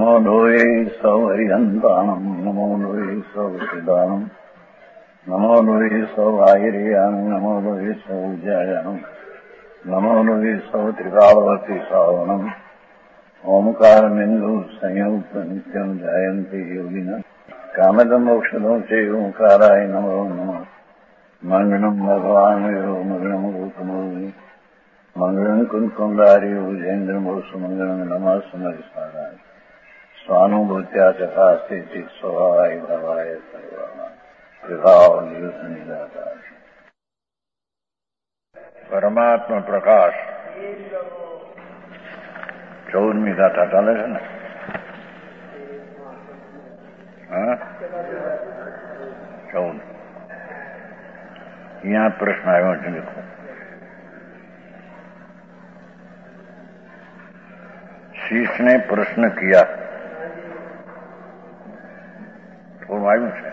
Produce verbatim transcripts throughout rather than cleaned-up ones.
नमो लोये सौहरिहन्ताणम् नमो लोये सौहृदानम् नमो लोये सौभागिर्यानम् नमो लोये सौज्यायानम् नमो लोये सौत्रिकालवती सावनम् ओंकारमिन्दु संयुक्त नित्यम् जायन्ति योगिनः कामदम् मोक्षदम् च ओंकाराय नमो नमः मंगलम् भगवान् यो मंगलम् गौतमोनि मंगलम् कुंकुमधारी भुजेन्द्रमोसु मंगलम् नमः सुमरिसाराय स्वानुभूत्या चकास्ते स्वभावाय भवाय सर्वाः परमात्मा प्रकाश चौदहवीं गाथा ચાલે છે ને હા ચૌદ यहाँ प्रश्न आयो છે लिखो शीश ने प्रश्न किया थोड़ा आयु है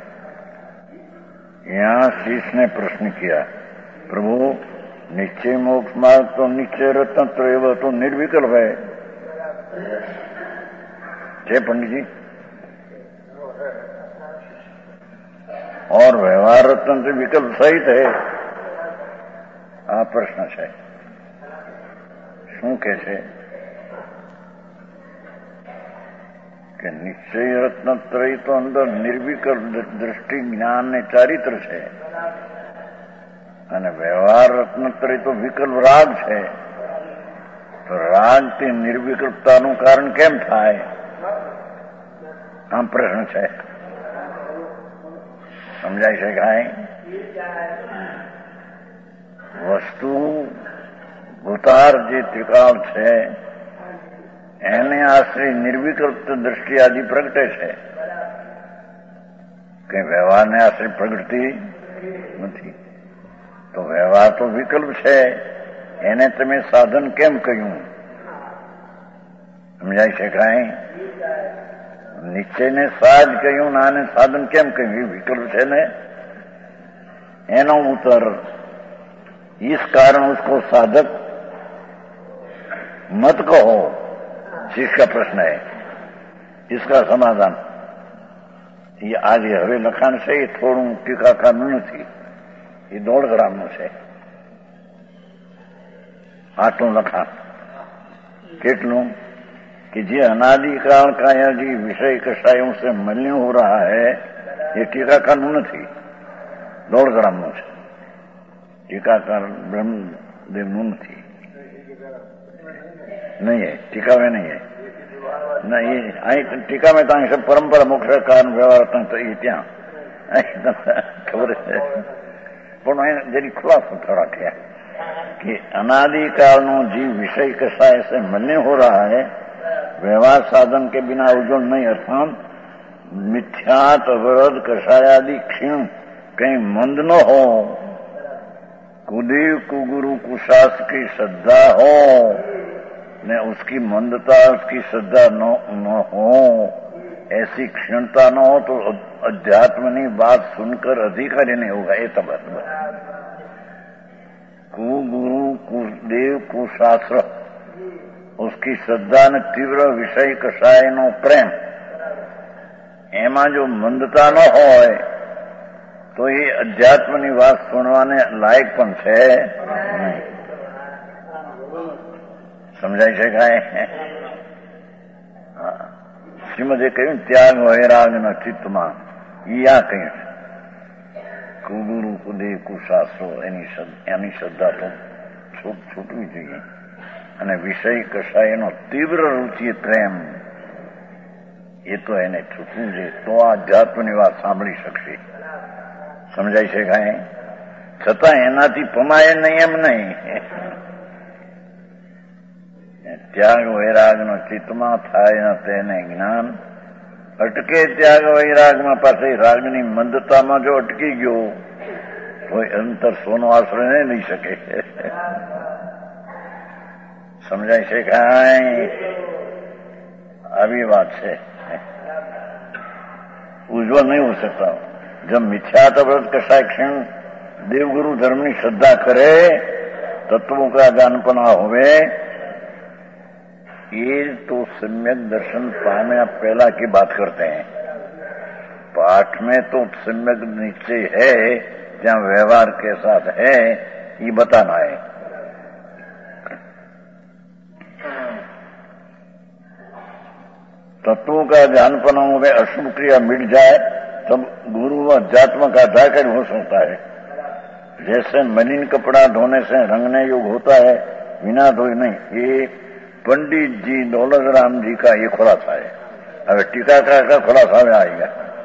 यहाँ शीश ने प्रश्न किया प्रभु निश्चय मोक्ष मार्ग तो निश्चय रत्न त्रैव तो निर्विकल्प है जय पंडित जी और व्यवहार रत्न से विकल्प सहित है आ प्रश्न है शू के छे कि निश्चय रत्नत्रय तो अंदर निर्विकल्प दृष्टि ज्ञान ने चारित्र है અને વ્યવહાર રત્નત્રય તો વિકલ્પ રાગ છે તો રાગ તે નિર્વિકલ્પતાનું કારણ કેમ થાય આમ પ્રશ્ન છે સમજાય છે કાંઈ વસ્તુ ભૂતાર જે ત્રિકાળ છે એને આશ્રય નિર્વિકલ્પ દ્રષ્ટિ આદિ પ્રગટે છે કે વ્યવહારને આશ્રય પ્રગટતી નથી તો વ્યવહાર તો વિકલ્પ છે એને તમે સાધન કેમ કહ્યું સમજાય છે કાંઈ નિશ્ચયને સાજ કહ્યું ને આને સાધન કેમ કહ્યું એ વિકલ્પ છે ને એનો ઉત્તર इस कारण उसको साधक मत कहो जिसका प्रश्न है इसका समाधान ये आज હવે લખાણ છે એ થોડું ટીકાકારનું નથી એ દોઢ ગ્રામનું છે આટલું લખાણ કેટલું कि जे अनादिकाल का यह जी विषय कषायों से मलिन हो रहा है ये टीकाकार नहीं दौड़ ग्राम नो है टीकाकार ब्रह्मदेव नु नहीं नहीं है टीका में नहीं है नहीं अँ टीका में तो सब परंपरा मोक्ष कारण व्यवहार तो ये त्या खबर है जरी खुलासा थोड़ा किया कि अनादिकाल नो जीव विषय कषाय से मलिन हो रहा है व्यवहार साधन के बिना उज्जवल नहीं अर्थात मिथ्यात अवरोध कषायादि क्षीण कहीं मंद न हो कुदेव कुगुरु कुशास्त्र की श्रद्धा हो ने उसकी मंदता उसकी श्रद्धा न, न हो ऐसी क्षीणता न हो तो अध्यात्म की बात सुनकर अधिकारी नहीं होगा ये तब कुगुरु कुदेव कुशास्त्र उसकी श्रद्धा ने तीव्र विषय कषाय नो प्रेम एमा जो मंदता न हो तो ये अध्यात्म की बात सुनवाने लायक पण छे नहीं समझाई छे कांई श्रीमदे कहूं त्याग वैराग न चित्त में या कहूं कुगुरु कुदेव कुशास्त्रो एनी श्रद्धा तो छूट छूटवी જોઈએ અને વિષય કશાયનો તીવ્ર રુચિ પ્રેમ એ તો એને છૂટવું છે તો આ અધ્યાત્મની વાત સાંભળી શકશે સમજાય છે કાંઈ છતાં એનાથી પમાય નહીં એમ નહીં ત્યાગ વૈરાગનો ચિત્તમાં થાય ન તેને જ્ઞાન અટકે ત્યાગ વૈરાગમાં પાસે રાગની મંદતામાં જો અટકી ગયો તો અંતર સોનો આશ્રય નહીં લઈ શકે समझाई से काई अभी बात से उज्जवल नहीं हो सकता जब मिथ्यात व्रत कषाय क्षण देवगुरु धर्म की श्रद्धा करे तत्वों का ज्ञानपना होवे ये तो सम्यक दर्शन पाम्या पहला की बात करते हैं। पाठ में तो सम्यक निश्चय है, जहां व्यवहार के साथ है, ये बताना है। तत्वों का जानपना में अशुभ क्रिया मिट जाए तब गुरु व अध्यात्म का जाकर हो सकता है। जैसे मलिन कपड़ा धोने से रंगने योग होता है, बिना धोए नहीं। ये पंडित जी दौलत राम जी का ये खुलासा है। अब टीकाकार का खुलासा में आएगा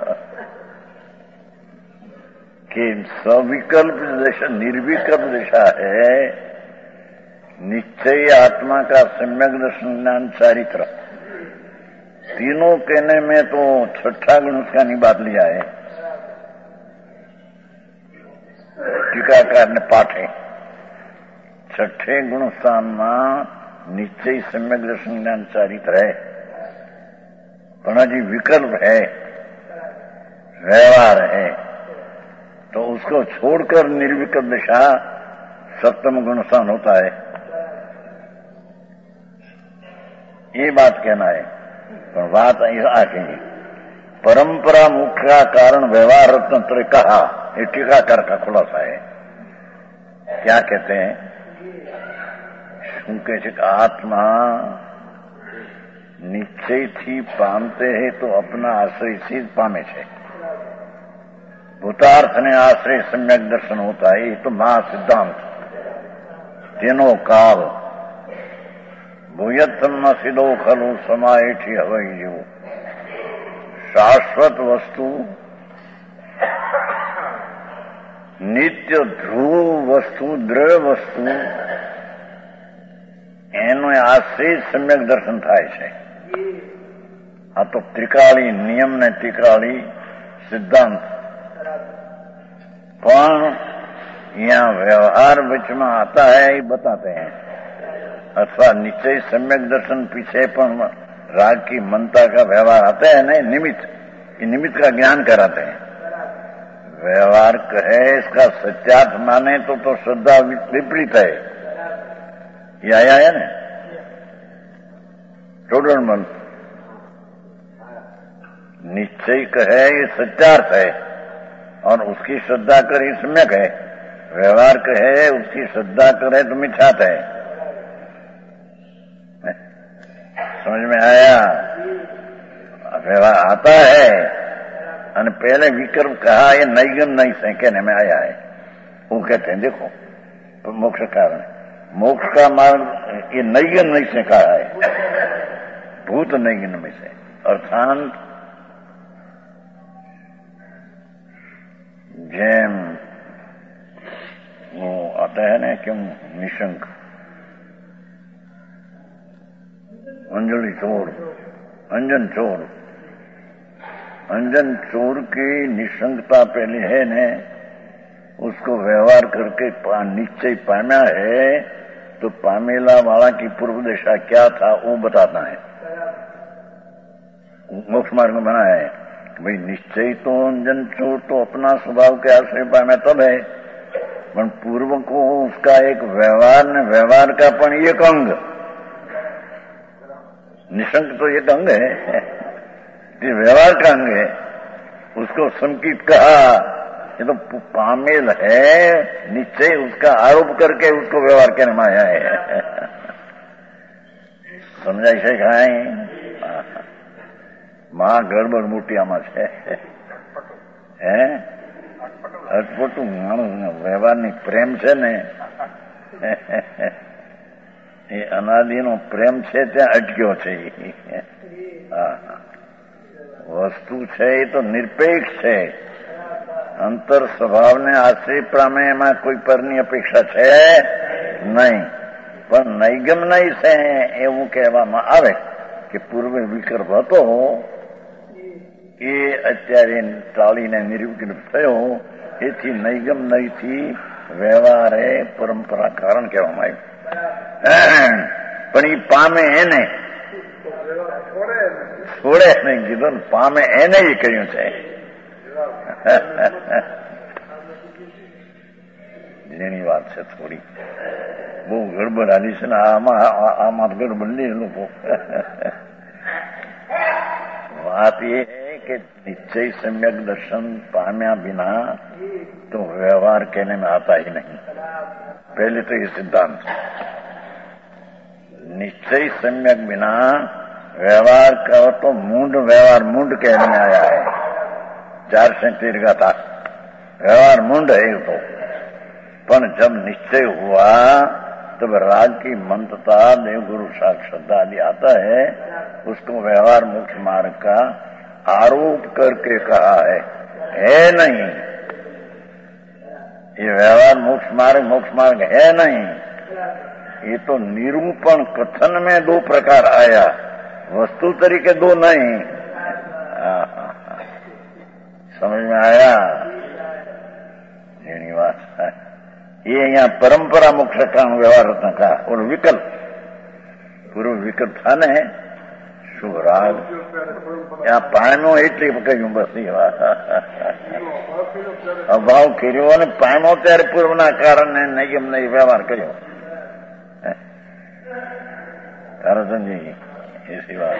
कि सविकल्प दिशा निर्विकल्प दिशा है, निश्चय आत्मा का सम्यक दर्शन ज्ञान चारित्र। तीनों कहने में तो छठा गुण उसका निबाद लिया है, टीकाकार ने पाठे छठे गुण स्थान में निश्चय सम्यक दर्शन ज्ञान चारित्र है, पण जी विकल्प है, व्यवहार है, तो उसको छोड़कर निर्विकल्प दिशा सप्तम गुण स्थान होता है। ये बात कहना है। पर बात आके परंपरा मुख्य का कारण व्यवहार तंत्र कहा, ये टीकाकार का खुलासा है। क्या कहते हैं? क्योंकि आत्मा निश्चय थी पामते है तो अपना आश्रय से पामे छे। भूतार्थ ने आश्रय सम्यक दर्शन होता है, ये तो महा सिद्धांत। तीनों काल भूयत्म सिदो खलु समाएठी हवई जो शाश्वत वस्तु नित्य ध्रुव वस्तु द्रव्य वस्तु एनो आश्रय सम्यक दर्शन थाय छे। आ तो त्रिकाली नियम ने त्रिकाली सिद्धांत, पण यहाँ व्यवहार बीच में आता है, ये बताते हैं। अथवा निश्चय सम्यक दर्शन पीछे पण राग की मनता का व्यवहार आता है नहीं, निमित्त, ये निमित्त का ज्ञान कराते हैं। व्यवहार कहे इसका सत्यार्थ माने तो तो श्रद्धा विपरीत है, ये आया है ना टोटल मन। निश्चय कहे ये सत्यार्थ है और उसकी श्रद्धा करे सम्यक है। व्यवहार कहे उसकी श्रद्धा करे तो मिथ्यात है। समझ में आया? व्यवहार आता है और पहले विकल्प कहा, ये नैगम नहीं से कहने में आया है। वो कहते हैं देखो तो मोक्ष कारण, मोक्ष का मार्ग ये नैगम नहीं से कहा है, भूत नैगम में से। अर्थात जैम वो आता है ना क्यों निशंक अंजलि चोर, अंजन चोर, अंजन चोर की निशंकता पहले है ने, उसको व्यवहार करके निश्चय पाम्या है तो पामेला वाला की पूर्व दिशा क्या था वो बताता है। मोक्ष मार्ग बना है भाई निश्चय तो अंजन चोर तो अपना स्वभाव के आश्रय पाम्या तब है, पर पूर्व को उसका एक व्यवहार ने व्यवहार का पण एक अंग, निशंक तो एक अंग है, ये व्यवहार का अंग है, उसको संकित कहा। ये तो पामेल है निश्चय, उसका आरोप करके उसको व्यवहार करने में आया है। समझाई से खाए मां गड़बड़ मोटी आमा छे है अटपटू माणस व्यवहार प्रेम छे ने એ અનાદિનો પ્રેમ છે ત્યાં અટક્યો છે। વસ્તુ છે એ તો નિરપેક્ષ છે, અંતર સ્વભાવને આશ્રય પામે એમાં કોઈ પરની અપેક્ષા છે નહીં, પણ નૈગમ નહીં છે એવું કહેવામાં આવે કે પૂર્વે વિકલ્પ હતો એ અત્યારે ટાળીને નિર્વિકલ્પ થયો, એથી નૈગમ નહીંથી વ્યવહારે પરંપરા કારણ કહેવામાં આવ્યું। પણ એ પામે એને છોડે નહીં કીધું, પામે એને એ કહ્યું છે। ઝીણી વાત છે થોડી। બહુ ગડબડ હાલી છે ને આમાં આમાં ગડબડ નહીં લોકો. વાત એ કે નિશ્ચય સમ્યક દર્શન પામ્યા बिना तो व्यवहार कहने में आता ही नहीं. पहले तो ये सिद्धांत निश्चय सम्यक बिना व्यवहार का तो मूंड व्यवहार मूंड कहने में आया है. चार सेंटीर का था व्यवहार मूंड है तो. पर जब निश्चय हुआ तब राग की मंत्रता देवगुरु श्रद्धा आदि आता है, उसको व्यवहार मोक्ष मार्ग का आरोप करके कहा है. है नहीं ये व्यवहार मोक्ष मार्ग मोक्ष मार्ग है नहीं. ये तो निरूपण कथन में दो प्रकार आया, वस्तु तरीके दो नहीं. समझ में आया? श्रीनिवास ये यहाँ परंपरा मोक्ष का व्यवहार रत्न का और विकल्प पूर्व विकल्प था ने शुभ राग यहाँ पायमो एटली कहूँ बस अभाव કર્યો અને પાયમો ત્યારે પૂર્વના કારણે નિયમ ને વ્યવહાર કર્યો. તારાચંદજી એસી વાત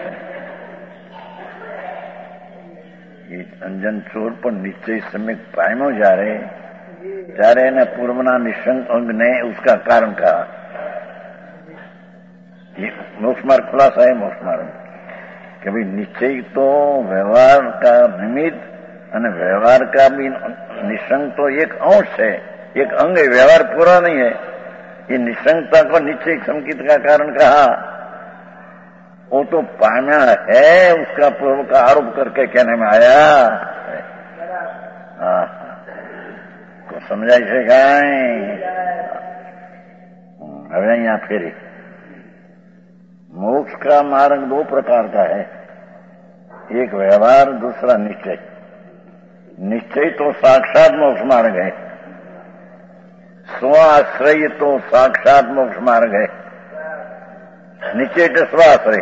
ये अंजन चोर पर निश्चय समय पायमो जारे ત્યારે એને પૂર્વના નિશંક અંગ ने उसका कारण कहा. मोक्ष मार्ग खुलासा है मोक्ष मार्ग कि भाई निश्चय तो व्यवहार का निमित्त અને व्यवहार का भी निशंक तो एक अंश है, एक अंग है, व्यवहार पूरा नहीं है. ये निशंकता को निश्चय संकित का कारण कहा. वो तो पाना है उसका पूर्व का आरोप करके कहने में आया. हाँ तो समझाई से कहीं હવે અહીંયા ફેરી मोक्ष का मार्ग दो प्रकार का है, एक व्यवहार दूसरा निश्चय. निश्चय तो साक्षात मोक्ष मार्ग है, स्वाश्रय तो साक्षात मोक्ष मार्ग है. निश्चय तो स्वाश्रय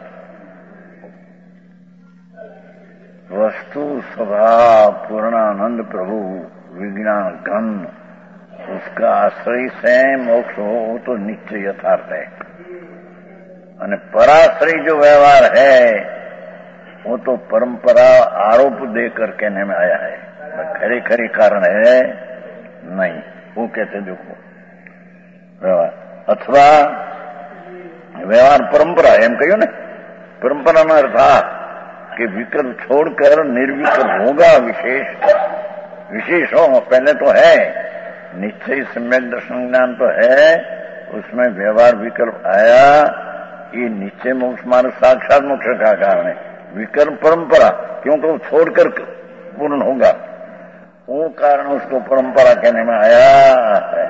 वस्तु स्वभाव पूर्णानंद प्रभु विज्ञान घन उसका आश्रय से मोक्ष हो वो तो निश्चय यथार्थ है. અને पराश्रय जो व्यवहार है वो तो परंपरा आरोप देकर कहने में आया है, खरी खरी कारण है नहीं. वो कहते देखो व्यवहार अथवा व्यवहार परंपरा एम कहो ने परंपरा में अर्थ था कि विकल्प छोड़कर निर्विकल्प होगा. विशेष विशेष हो पहले तो है निश्चय सम्यक दर्शन ज्ञान तो है, उसमें व्यवहार विकल्प आया. ये निश्चय मोक्ष मार्ग साक्षात मोक्ष का कारण है. विकल्प परंपरा क्योंकि वो छोड़कर पूर्ण होगा, वो कारण उसको परंपरा कहने में आया है.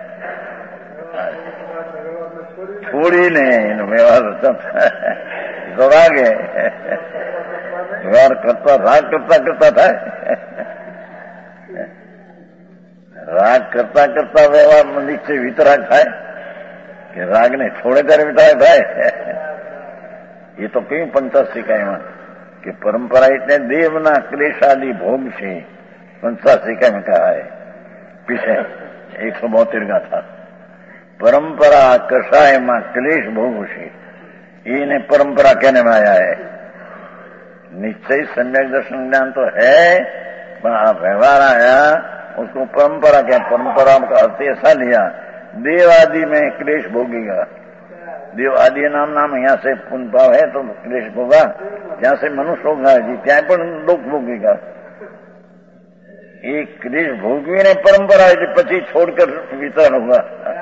छोड़ी नहीं व्यवहार तो आगे व्यवहार करता राग करता करता था राग करता करता व्यवहार में निश्चय वितराग था कि राग ने छोड़े ત્યારે वितराग था. ये तो कई पंचासी का कि परंपरा इतने देवना क्लेश आदि भोग से पंचासी का में कहा है पीछे एक सौ बहत्तर का था. परंपरा कषाय में क्लेश भोग से ये परंपरा कहने में आया है. निश्चय सम्यक दर्शन ज्ञान तो है, व्यवहार आया उसको परंपरा क्या. परंपरा का अर्थ ऐसा लिया देव आदि में क्लेश भोगेगा. देव आदि नाम नाम यहाँ से पुण्य भाव है तो क्लेश होगा, जहाँ से मनुष्य होगा जी ત્યાં પણ दुख भोगेगा. एक क्लेश भोगवी ने परंपरा પછી छोड़कर वितरण होगा.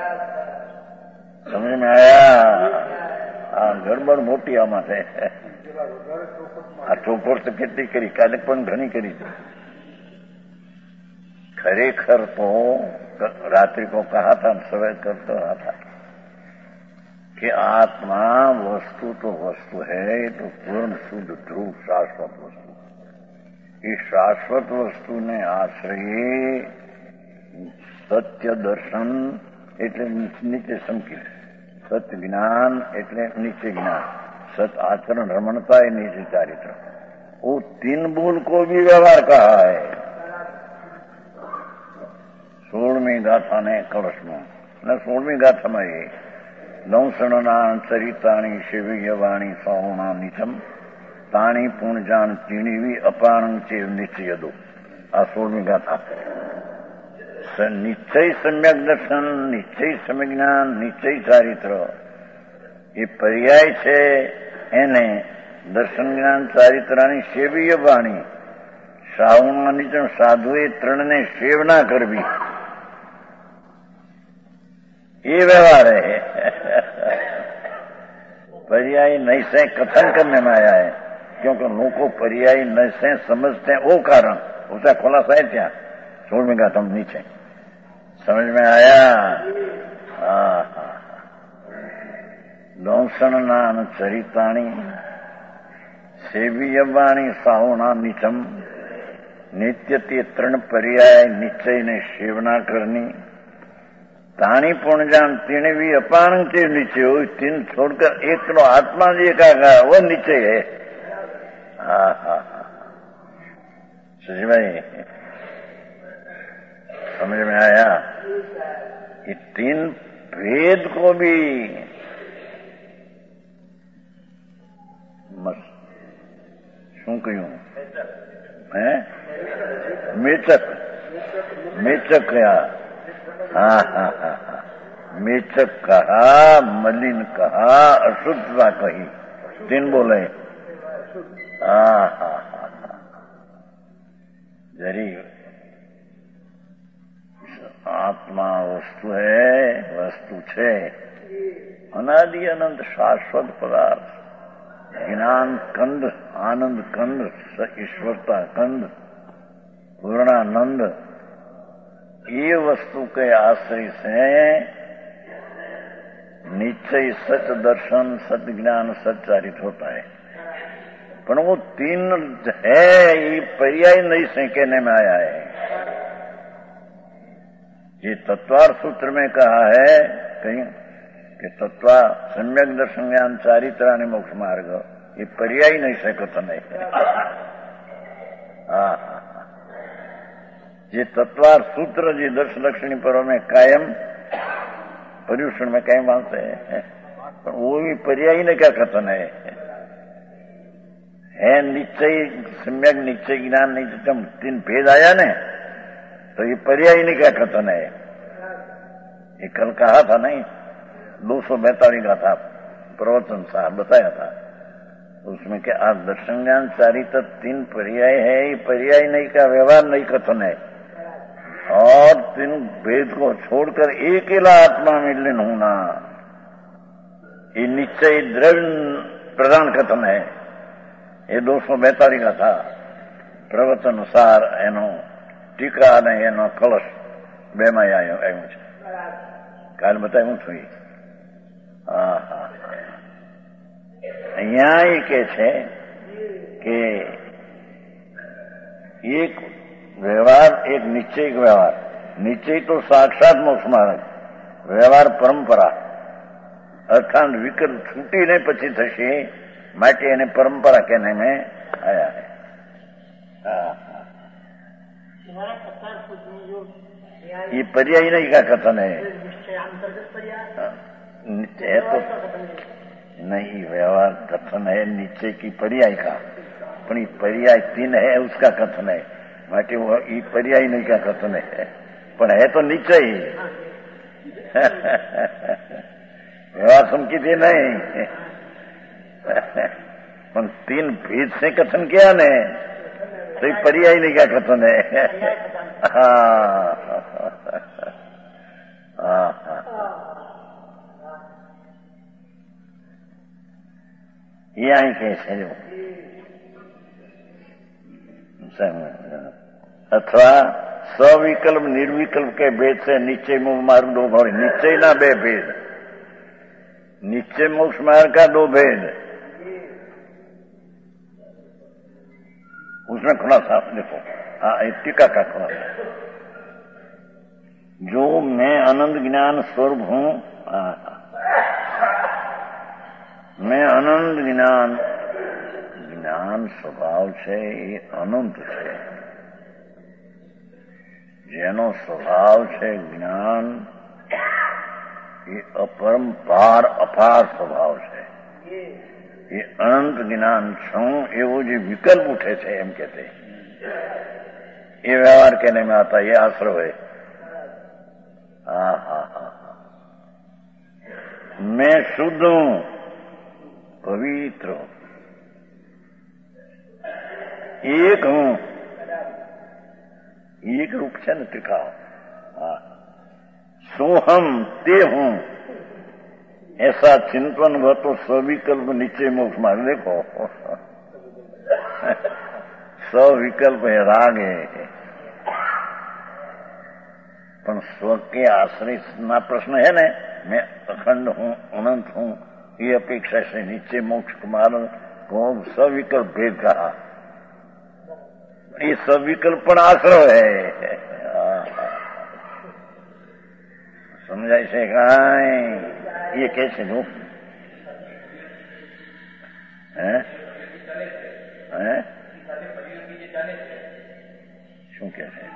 समझ में आया? આ ગડબડ મોટી આમાં છે. આ ચોખવટ તો કેટલી કરી કાલે પણ ઘણી કરી. खरेखर तो रात्रि को कहा था सवय करता रहा था कि आत्मा वस्तु तो वस्तु है तो पूर्ण शुद्ध ध्रुव शाश्वत वस्तु. इस शाश्वत वस्तु ने आश्रय सत्य दर्शन એટલે નીચે સમકી, સત્ય જ્ઞાન એટલે નીચે જ્ઞાન, सत आचरण रमणता है नीचे चारित्र. वो तीन बोल को भी व्यवहार कहा है. सोलहवीं गाथा ने कलश में અને સોળમી ગાથામાં એ દંસણના ચરિતાણી શિવયવાણી સૌણા નિચમ તાણી પૂર્ણજાન ચીણીવી અપાણંગ ચેવ નિશ્ચયદો. આ સોળમી ગાથા. નિશ્ચય સમ્યક દર્શન, નિશ્ચય સમ્યક જ્ઞાન, નિશ્ચય ચારિત્ર એ પર્યાય છે. એને દર્શન જ્ઞાન ચારિત્રની સેવીય વાણી સાહુના નિચમ સાધુએ ત્રણને સેવના કરવી ये व्यवहार है. पर्यायी नहीं से कथन करने में आया है, क्योंकि लोगों को पर्यायी नहीं से समझते हैं वो कारण उसका खुलासा है. क्या सोलहवीं गाथा में नीचे समझ में आया. दंसण नान चरिताणी सेवीयवाणी साहुना निचम नित्य ते तृण पर्याय निश्चय ने सेवना करनी. ताणी पूर्णजान तीन भी अपान के नीचे हो. तीन छोड़कर एक तो आत्मा जी का वो नीचे है. हाँ हाँ समझ में समझ में आया. ये तीन भेद को भी શું કહ્યું હે મેચક મેચક કયા. हाँ हाँ हाँ हाँ मेचक कहा, मलिन कहा, अशुद्धता कही. तीन बोले. हाँ हाँ हाँ हाँ जरी आत्मा वस्तु है, वस्तु छे अनादि अनंत शाश्वत पदार्थ. ज्ञान कंद, आनंद कंद, ईश्वरता कंद, पूर्णानंद. ये वस्तु के आश्रय से निश्चय सच दर्शन सच ज्ञान सच्चारित होता है. पर वो तीन है ये पर्याय नहीं से कहने में आया है. ये तत्वार सूत्र में कहा है कहीं कि तत्वा सम्यक दर्शन ज्ञान चारित्र मोक्ष मार्ग ये पर्याय नहीं से कथन है. हाँ ये तत्वार सूत्र जी दर्श लक्षणी पर्व में कायम पर्यूषण में कायम मानते हैं, पर वो भी पर्यायी ने क्या कथन है. है निश्चय सम्यक निश्चय ज्ञान निश्चय तीन भेद आया ने तो ये पर्यायी ने क्या कथन है. ये कल कहा था नहीं, दो सौ बैतालीस का था प्रवचन साहब बताया था. उसमें क्या आप दर्शन ज्ञान चारित्र तीन पर्याय है. ये पर्याय नहीं का व्यवहार नहीं कथन है. और तीन भेद को छोड़कर अकेला आत्मा में लीन होना ये निश्चय द्रव्य प्रधान कथन है. ये दो सौ बैतालीस का था प्रवचन सार एनो टीका ने एनो कलश बे में आयो આવ્યું છે. કાલ બતાવ્યું છું. હા હા અહીંયા એ કે છે કે એક व्यवहार एक निश्चय व्यवहार. निश्चय तो साक्षात मोक्ष मार्ग. व्यवहार परंपरा अर्थात विकल्प छूटी ने पची थशे માટે એને परंपरा कहने में आया है. ये पर्याय नहीं का कथन है. निश्चय तो नहीं व्यवहार कथन है निश्चय की पर्याय का, पर पर्याय तीन है उसका कथन है. માટે वो ये पर्याय नहीं का कथन है, पर है तो निश्चय ही. व्यवहार समझी नहीं, पर तीन भेद से कथन किया ने तो ये पर्याय नहीं का कथन है. हाँ हाँ ये आई कैसे जो अथवा सविकल्प निर्विकल्प के भेद से निश्चय मोक्ष मार्ग दो भाव. निश्चय ना बे भेद. निश्चय मोक्ष मार्ग का दो भेद उसमें खुलासा देखो. हाँ टीका का खुलासा जो मैं आनंद ज्ञान स्वरूप हूं. मैं आनंद ज्ञान ज्ञान स्वभाव છે એ અનંત છે. જેનો સ્વભાવ છે જ્ઞાન ये अपरंपार अपार स्वभाव છે. એ અનંત જ્ઞાન છું એવો જે વિકલ્પ ઉઠે છે એમ કહેતે ये व्यवहार कहने में आता है, ये आश्रव है. हा हा हा मैं शुद्ध हूं, पवित्र हूं, एक हूं, एक रूप से न टिका. हाँ, सोहम ते हूं ऐसा चिंतन हो तो सविकल्प नीचे मोक्ष मार्ग. देखो सविकल्प है, राग है, પણ સ્વ કે આશ્રયના પ્રશ્ન है ને, मैं अखंड हूं, अनंत हूं, ये अपेक्षा से नीचे मोक्ष मार्ग को सविकल्प भेद कहा. ये सविकल्प पण आश्रय है. समझाय છે કાંઈ? ये कैसे हो हैं हैं શું કે છે?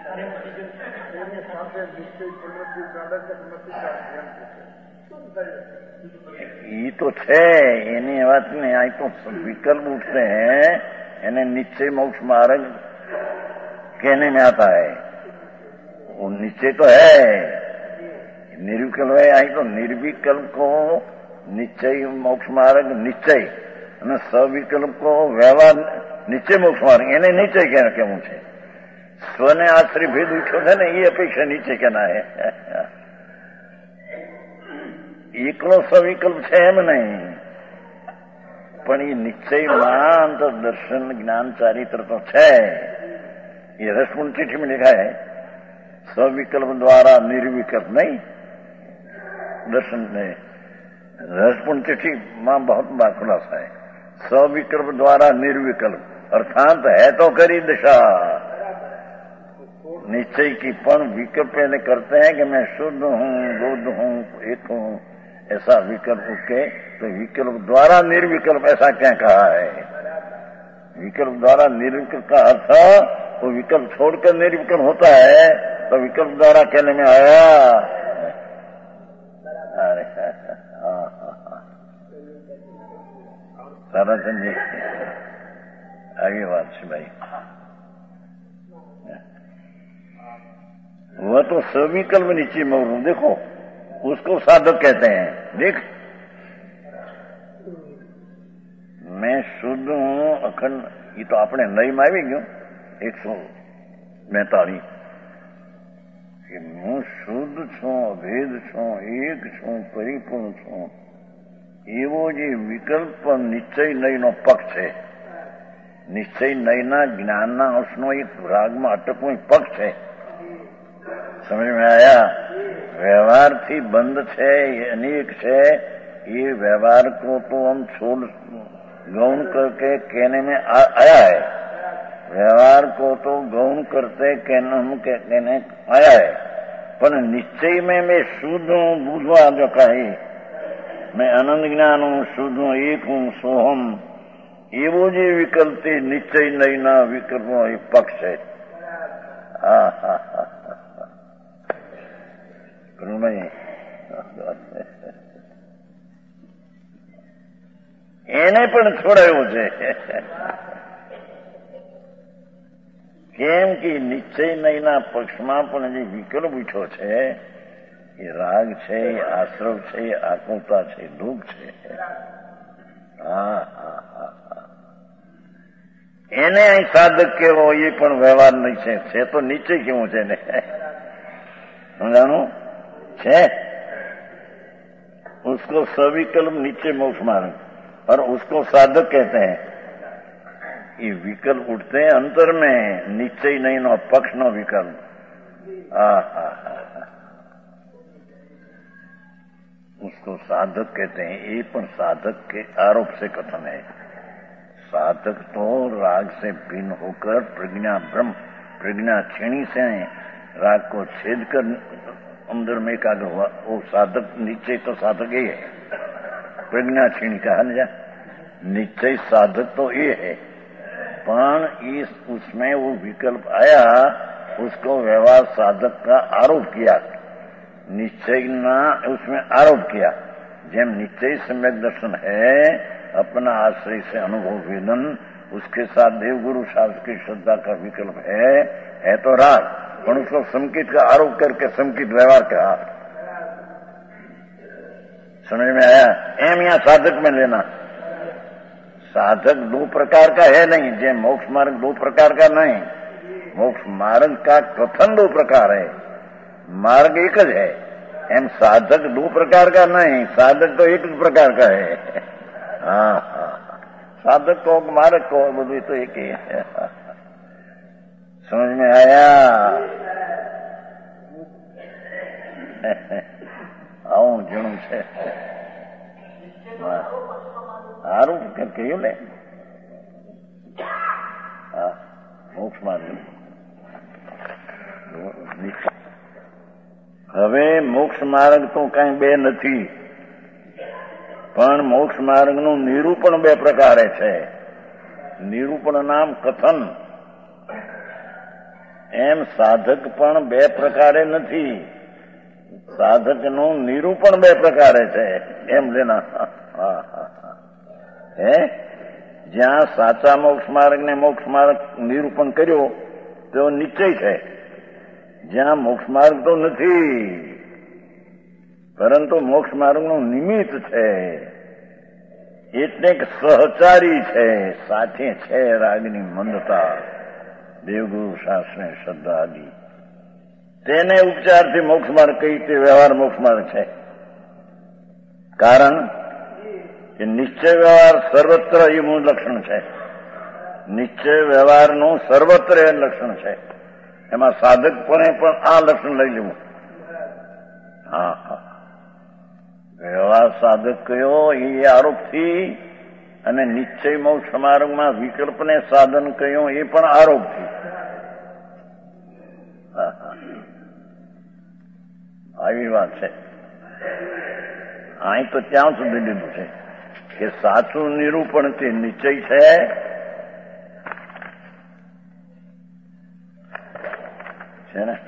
ये तो છે એની વાત ને. આ તો विकल्प उठते हैं, यानी निश्चय मोक्ष मार्ग कहने में आता है. वो निश्चय तो है, निर्विकल्प है. आई तो निर्विकल्प को निश्चय मोक्ष मार्ग निश्चय અને સવિકલ્પ को વ્યવહાર નિશ્ચય મોક્ષ માર્ગ એને નિશ્ચય કેવું છે. સ્વને આશ્રય ભેદ ઉઠ્યો છે ને, એ અપેક્ષા નીચે કેના હે. એકલો સવિકલ્પ છે એમ નહીં, પણ એ નિશ્ચયમાં દર્શન જ્ઞાન ચારિત્ર તો છે. એ રસપૂર્ણ ચિઠ્ઠી में लिखा है, सविकल्प द्वारा निर्विकल्प नहीं. दर्शन ने रसपूर्ण चिट्ठी में बहुत बड़ा खुलासा है. सविकल्प द्वारा निर्विकल्प अर्थात है तो करी दिशा निश्चय की, पण विकल्प पहले करते हैं कि मैं शुद्ध हूं, बुद्ध हूं, एक हूं, ऐसा विकल्प के. तो विकल्प द्वारा निर्विकल्प ऐसा क्या कहा है? विकल्प द्वारा निर्विकल्प का अर्थ वो विकल्प छोड़कर निर्विकल्प होता है, तो विकल्प द्वारा कहने में आया. अरे हाँ हाँ ताराचंद जी आगे बात से भाई. वह तो सविकल्प नीचे मोक्ष, देखो उसको साधक कहते हैं. देख, मैं शुद्ध हूं, अखंड. ये तो अपने नई में આવી ગયો एक सौ બેતાળીસ કે હું શુદ્ધ છું, અભેદ છું, એક છું, પરિપૂર્ણ છું. એવો જે વિકલ્પ નિશ્ચય નયનો પક્ષ છે, નિશ્ચય નયના જ્ઞાનના અંશનો એક રાગમાં અટકવો પક્ષ છે. समझ में आया? व्यवहार थी बंद है, अनेक है. ये व्यवहार को तो हम छोड़ गौण करके कहने में आ, आया है. व्यवहार को तो गौण करते कहने हम कहने आया है, पर निश्चय में मैं शुद्ध हूं, बुझवा जो कही, मैं अनंत ज्ञान हूं, शुद्ध हूं, एक हूं, सोहम. एवो जे विकल्प निश्चय नयना विकल्प पक्ष है. हा हा हा એને પણ છોડાયું છે. કેમ કે નિશ્ચય નયના પક્ષમાં પણ જે વિકલ્પ ઉઠ્યો છે એ રાગ છે, એ આશ્રવ છે, એ આકુલતા છે, દુઃખ છે. હા હા હા હા એને અહીં સાધક કેવો એ પણ વ્યવહાર નહીં છે. છે તો નિશ્ચય કેવું છે ને, સમજાણું છે. उसको सविकल्प नीचे मोक्ष मार्ग और उसको साधक कहते हैं. ये विकल्प उठते हैं अंतर में, निश्चय नहीं नो पक्ष नो विकल्प. हा हा हा उसको साधक कहते हैं. ये पण साधक के आरोप से कथन है. साधक तो राग से भिन्न होकर प्रज्ञा ब्रह्म प्रज्ञा क्षीणी से राग को छेद कर अंदर में एकाग्र हुआ, वो साधक. निश्चय तो साधक ही है, प्रज्ञा क्षीणी कहा ना. निश्चय साधक तो ये है, पण इस उसमें वो विकल्प आया, उसको व्यवहार साधक का आरोप किया. निश्चय उसमें आरोप किया। जैम निश्चय सम्यक दर्शन है, अपना आश्रय से अनुभव वेदन, उसके साथ देवगुरु शास्त्र की श्रद्धा का विकल्प है, है तो राग, पर उसको संकित का आरोप करके संकित व्यवहार कहा। समझ में आया? एम या साधक में लेना। साधक दो प्रकार का है नहीं, जैसे मोक्ष मार्ग दो प्रकार का नहीं। मोक्ष मार्ग का कथन दो प्रकार है, मार्ग एक જ है। एम साधक दो प्रकार का नहीं, साधक तो एक प्रकार का है। हाँ हाँ, साधक को मार्ग को બધું तो एक ही है। समझ में आया? આવું જણું છે સારું કહ્યું ને। હા, મોક્ષ માર્ગ હવે મોક્ષ માર્ગ તો કઈ બે નથી, પણ મોક્ષ માર્ગનું નિરૂપણ બે પ્રકારે છે। નિરૂપણ નામ કથન, એમ સાધક પણ બે પ્રકારે નથી, સાધકનું નિરૂપણ બે પ્રકારે છે એમ લેના। હે જ્યાં સાચા મોક્ષ માર્ગ ને મોક્ષ માર્ગ નિરૂપણ કર્યો તો નિશ્ચય છે, જ્યાં મોક્ષ માર્ગ તો નથી, પરંતુ મોક્ષ માર્ગનું નિમિત્ત છે, એટલે સહચારી છે, સાથે છે રાગની મંદતા, દેવગુરુ શાસ્ત્ર શ્રદ્ધા આદિ, તેને ઉપચારથી મોક્ષ માર્ગ કઈ તે વ્યવહાર મોક્ષ માર્ગ છે। કારણ કે નિશ્ચય વ્યવહાર સર્વત્ર એ મૂળ લક્ષણ છે, નિશ્ચય વ્યવહારનું સર્વત્ર એ લક્ષણ છે, એમાં સાધકપણે પણ આ લક્ષણ લઈ લેવું। હા હા, વ્યવહાર સાધક કયો એ આરોપથી, અને નિશ્ચય મોક્ષ માર્ગમાં વિકલ્પને સાધન કયો એ પણ આરોપથી। હા હા, આવી વાત છે। અહીં તો ત્યાં સુધી લીધું છે કે સાચું નિરૂપણ તે નિશ્ચય છે, છે ને,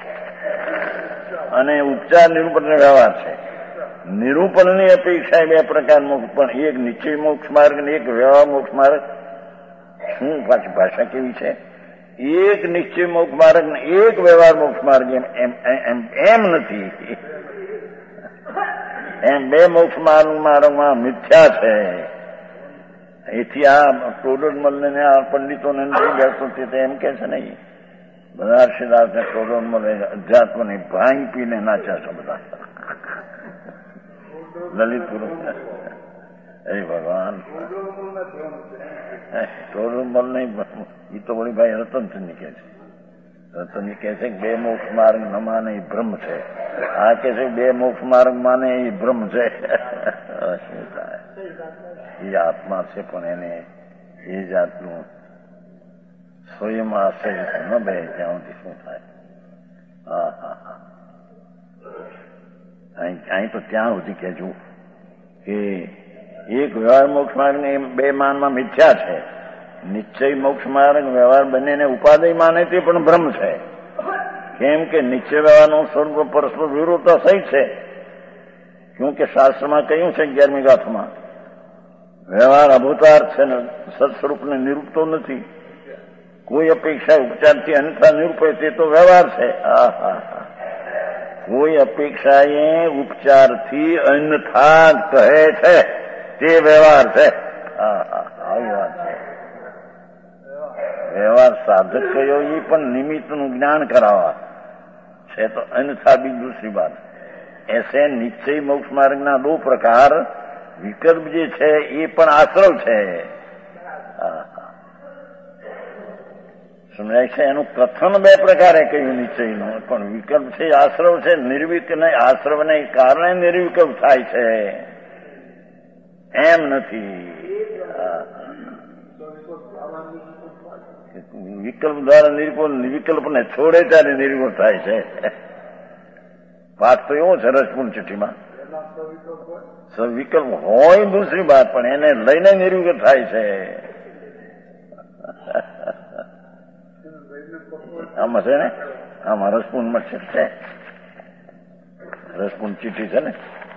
અને ઉપચાર નિરૂપણ વ્યવહાર છે। નિરૂપણની અપેક્ષા બે પ્રકાર મોક્ષ, પણ એક નિશ્ચય મોક્ષ માર્ગ ને એક વ્યવહાર મોક્ષ માર્ગ। શું પાછી ભાષા કેવી છે? એક નિશ્ચય મોક્ષ માર્ગ ને એક વ્યવહાર મોક્ષ માર્ગ, એમ એમ એમ નથી, એમ બે મોક્ષ માર્ગ માર્ગમાં મિથ્યા છે। એથી આ ટોડરમલ ને આ પંડિતોને નથી બેસતો તે એમ કે છે નહીં, બધા હર્ષિદાસ ને ટોડરમલ અધ્યાત્મની ભાંગ પીને નાચ્યા છે બધા લલિતપુર। એ ભગવાન, ટોડરમલ નહીં, એ તો વળી ભાઈ રતનચંદ કહે છે, રતનજી કહે છે કે બે મોક્ષ માર્ગ ન માને એ ભ્રમ છે, આ કહે છે બે મોક્ષ માર્ગ માને એ ભ્રમ છે। શું થાય? એ આત્મા છે, પણ એને એ જાતનું સ્વયં આશ્રય ન બે ત્યાં સુધી શું થાય? હા હા હા, અહીં તો ત્યાં સુધી કહેજો કે એક વ્યવહાર મોક્ષ માર્ગ ને બે માનમાં મિથ્યા છે, નિશ્ચય મોક્ષ માર્ગ વ્યવહાર બંનેને ઉપાધિ માને તે પણ ભ્રમ છે। કેમ કે નિશ્ચય વ્યવહારનું સ્વરૂપ પરસ્પર વિરોધતા સહિત છે, ક્યોંકિ શાસ્ત્રમાં કહ્યું છે અગિયારમી ગાથામાં, વ્યવહાર અભૂતાર છે ને સત્સ્વરૂપને નિરૂપતો નથી, કોઈ અપેક્ષા ઉપચારથી અન્યથા નિરૂપે તે તો વ્યવહાર છે। હા હા હા, કોઈ અપેક્ષાએ ઉપચારથી અન્યથા કહે છે તે વ્યવહાર છે। હા હા, આવી વાત છે। વ્યવહાર સાધક કયો એ પણ નિમિત્તનું જ્ઞાન કરાવવા છે, તો અન્યથા બી दूसरी बात। ऐसे निश्चय मोक्ष मार्गના दो प्रकार, વિકલ્પ જે છે એ પણ આશ્રવ છે। સમજાય છે? એનું કથન બે પ્રકારે કહ્યું નિશ્ચયનું, પણ વિકલ્પ છે આશ્રવ છે, નિર્વિક નહીં, આશ્રવને કારણે નિર્વિકલ્પ થાય છે એમ નથી। વિકલ્પ દ્વારા નિર્ગુણ, વિકલ્પને છોડે ત્યારે નિર્ગુણ થાય છે। પાઠ તો એવો છે રસપૂર્ણ ચિઠ્ઠીમાં, વિકલ્પ હોય દૂસરી વાત, પણ એને લઈને નિર્વિકલ્પ થાય છે। આમાં છે ને, આમાં રસપૂર્ણમાં છે। રસપૂર્ણ ચિઠ્ઠી છે ને,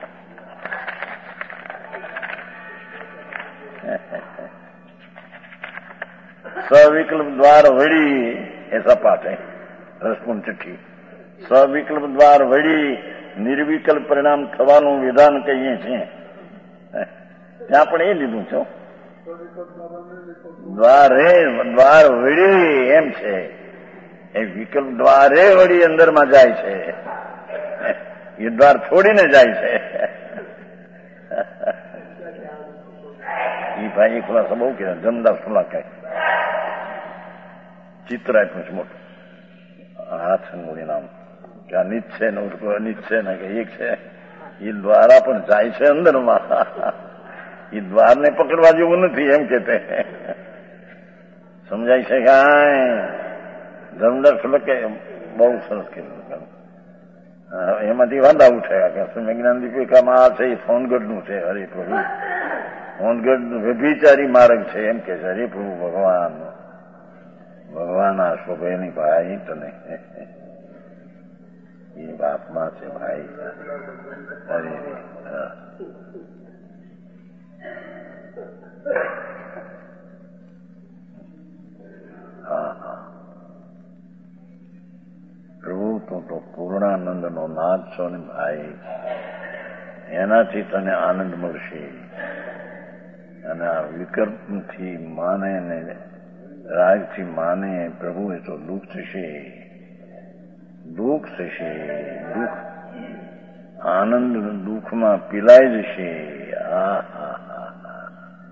સવિકલ્પ દ્વાર વળી એસા પાઠ है રસપૂર્ણ ચિઠ્ઠી. સવિકલ્પ દ્વાર વળી નિર્વિકલ્પ પરિણામ થવાનું વિધાન કહીએ છીએ. ત્યાં પણ એ લીધું છે. દ્વારે દ્વાર વળી એમ છે, એ વિકલ્પ દ્વારે વળી અંદરમાં જાય છે, એ દ્વાર છોડીને જાય છે. એ ભાઈ એક ખુલાસો બહુ કે જમદાસ ખુલાકા ચિત્ર આપ્યું છે મોટું, હાથ અંગુળી નામ કે આ નીચ છે ને અનિચ છે ને કે એક છે. એ દ્વારા પણ જાય છે અંદરમાં, એ દ્વારને પકડવા જેવું નથી એમ કે તે સમજાય છે. કાંઈ જમદાર ખુલાકે બહુ સરસ કીધું. એમાંથી વાંધા ઉઠાયા કે સ્વામી દીપિકામાં આ છે એ સોનગઢનું છે. હરે પ્રભુ, સોનગઢ વ્યભિચારી માર્ગ છે એમ કે છે. હરે પ્રભુ ભગવાન ભગવાન આ શોભે ની ભાઈ તને એ બાપમાં છે ભાઈ. હરે હા હા પ્રભુ તું તો પૂર્ણાનંદ નો નાથ છો ને ભાઈ, એનાથી તને આનંદ મળશે. અને આ વિકલ્પથી માને ને રાગથી માને પ્રભુ એ તો દુઃખ થશે, દુઃખ થશે, દુઃખ આનંદ દુઃખમાં પીલાઈ જશે. આ હા હા હા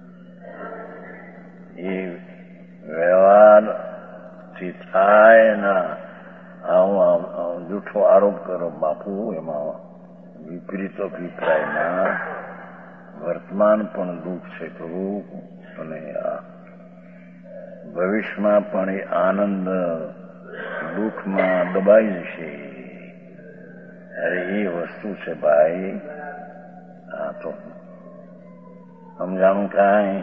એ વ્યવહારથી થાય ના આવું જૂઠો આરોપ કરો બાપુ, એમાં વિપરીત અભિપ્રાયમાં વર્તમાન પણ દુઃખ છે પ્રભુ. અને આ ભવિષ્યમાં પણ એ આનંદ દુઃખમાં દબાઈ જશે. અરે એ વસ્તુ છે ભાઈ. હા તો સમજાણું કાંઈ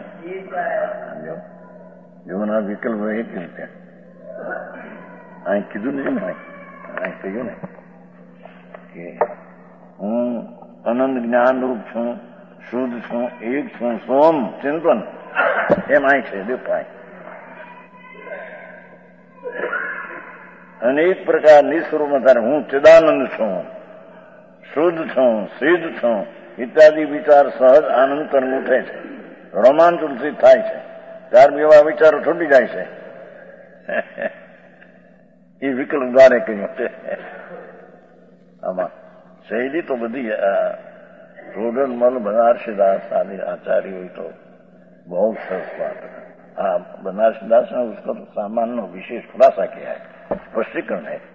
જોના વિકલ્પ એક રીતે અહીં કીધું ને, અહીં કહ્યું ને કે હું અનંત જ્ઞાન રૂપ છું, શુદ્ધ છું, એક છું, સોમ ચિંતન એમ અહીં છે દેખાય. અનેક પ્રકાર નિસ્વરૂપ થાય. હું ચિદાનંદ છું, શુદ્ધ છું, સિદ્ધ છું ઇત્યાદિ વિચાર સહજ આનંદ તરફ ઉઠે છે, રોમાંચ ઉલ્સિત થાય છે. ત્યાર એવા વિચારો છૂટી જાય છે. એ વિકલ્પ દ્વારે કહ્યું છે. આમાં શૈલી તો બધી રોડનમલ બનારસીદાસ આદિ આચાર્યો તો બહુ સરસ વાત. આ बनारसीदास ने उसका तो सामान नो विशेष खुलासा किया है, स्पष्टीकरण है.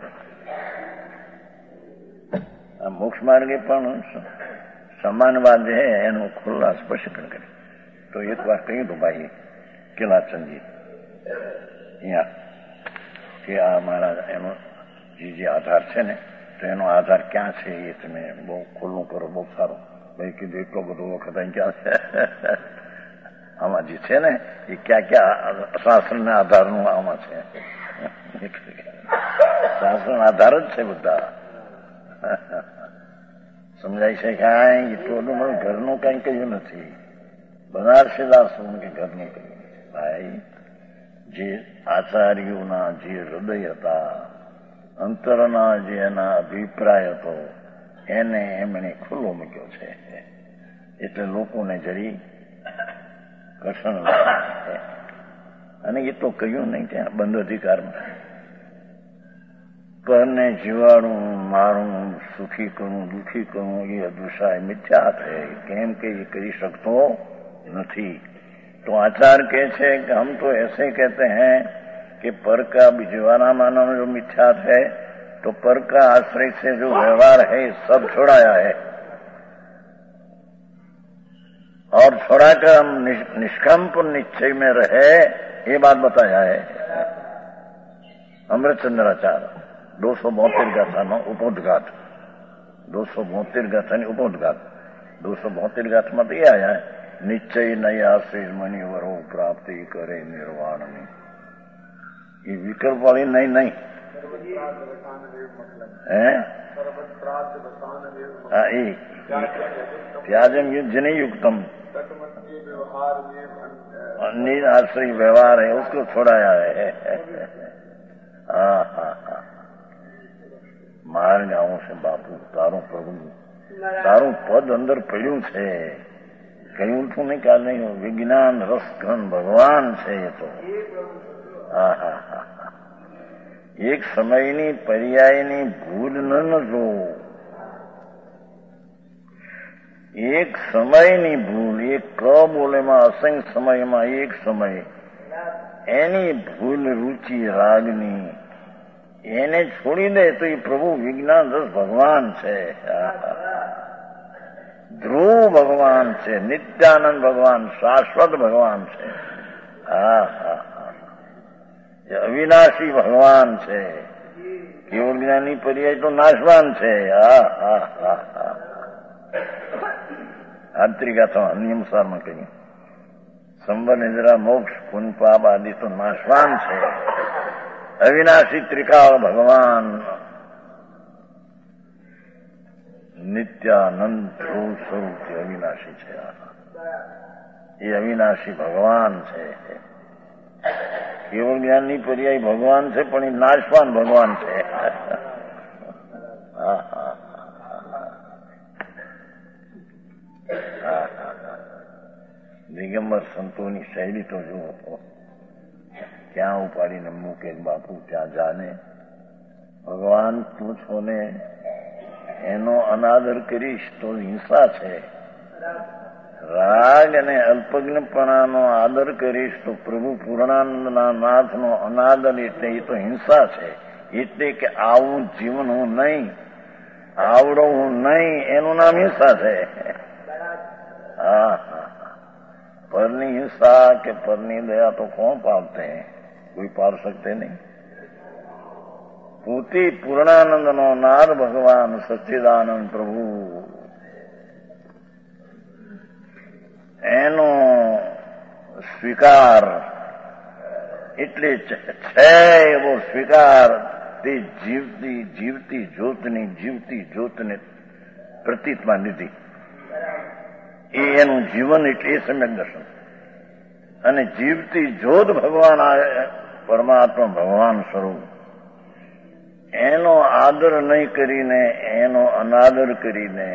આ મોક્ષ માર્ગે પણ સમાનવાદ છે એનું ખુલ્લા સ્પષ્ટીકરણ કર્યું. તો એક વાર કહ્યું હતું ભાઈ કેલાચંદજી અહીંયા કે આ મારા એનો જે જે આધાર છે ને, તો એનો આધાર ક્યાં છે એ તમે બહુ ખુલ્લું કરો, બહુ સારું. ભાઈ કીધું એટલો બધો વખત અહીં ક્યાં છે આમાં જે છે ને એ ક્યાં ક્યાં શાસ્ત્રના આધારનું આમાં છે. શાસ્ત્રના આધાર જ છે બધા. સમજાય છે કાંઈ એટલું બધું ઘરનું કઈ કહ્યું નથી. બનારસીદાસ કે ઘરનું કહ્યું ભાઈ. જે આચાર્યોના જે હૃદય હતા, અંતરના જે એના અભિપ્રાય હતો એને એમણે ખુલ્લો મૂક્યો છે. એટલે લોકોને જરી કઠણ લાગે. અને એ તો કહ્યું નહીં ત્યાં બંધ અધિકારમાં પરને જીવાડું, મારું, સુખી કરું, દુઃખી કરું એ અદૃશ્ય મિથ્યા છે. કેમ કે એ કરી શકતો નથી. तो आचार्य कहते हैं कि हम तो ऐसे कहते हैं कि पर का जीवाना मानव जो मिथ्यात है, तो पर का आश्रय से जो व्यवहार है सब छोड़ाया है और छोड़ाकर हम निष्कंप निश्चय में रहे, ये बात बताया है अमृतचंद्राचार्य दो सौ बोतेर गाथा नो उपोदघात दो सौ बोतेर गाथा ની उपोदघात दो सौ बोतेर गाथ में तो ये आया है निश्चय नहीं आश्रय मणिवरो प्राप्ति करे निर्वाण में. ये विकल्प वाली नहीं नहीं હે હા એ ત્યાજમ युज्य युक्तम अन्य आश्रय व्यवहार है उसको छोड़ाया है। हाँ हाँ हाँ માર જાઉં છે બાપુ તારું પ્રભુ તારું પદ અંદર પડ્યું છે કહ્યું તું નહીં કાલ નહીં વિજ્ઞાન રસઘન ભગવાન છે એ તો હા હા હા હા એક સમયની પર્યાયની ભૂલ ન જો એક સમયની ભૂલ એક ક બોલેમાં અસંખ્ય સમયમાં એક સમય એની ભૂલ રુચિ રાગની એને છોડી દે તો એ પ્રભુ વિજ્ઞાન રસ ભગવાન છે ધ્રુવ ભગવાન છે નિત્યાનંદ ભગવાન શાશ્વત ભગવાન છે હા હા હા એ અવિનાશી ભગવાન છે કેવળ જ્ઞાની પર્યાય તો નાશવાન છે હા હા હા હા આંતરિકા નિયમસારમાં કહ્યું સંવર નિદ્રા મોક્ષ પુન પાપ આદિ તો નાશવાન છે અવિનાશી ત્રિકાળ ભગવાન નિત્યાનંદ ધ્રુવ સ્વરૂપ અવિનાશી છે એ અવિનાશી ભગવાન છે કેવળ જ્ઞાનની પર્યાય ભગવાન છે પણ એ નાશવાન ભગવાન છે હા હા દિગંબર સંતોની શૈલી તો જુઓ ક્યાં ઉપાડીને મૂકે બાપુ ત્યાં જાને ભગવાન તું છો ને એનો અનાદર કરીશ તો હિંસા છે રાગ અને અલ્પજ્ઞપણાનો આદર કરીશ તો પ્રભુ પૂર્ણાનંદના નાથનો અનાદર એટલે એ તો હિંસા છે એટલે કે આવું જીવનું નહીં આવડવું નહીં એનું નામ હિંસા છે હા હા પરની हिंसा के पરની दया तो कौन पालते हैं कोई पाल सकते नहीं પોતે પૂર્ણાનંદ નો નાદ ભગવાન સચ્ચિદાનંદ પ્રભુ એનો સ્વીકાર એટલે છે એવો સ્વીકાર તે જીવતી જીવતી જ્યોતની જીવતી જ્યોતને પ્રતીતમાં લીધી એ એનું જીવન એટલે એ સમ્યક દર્શન અને જીવતી જ્યોત ભગવાન પરમાત્મા ભગવાન સ્વરૂપ એનો આદર નહીં કરીને એનો અનાદર કરીને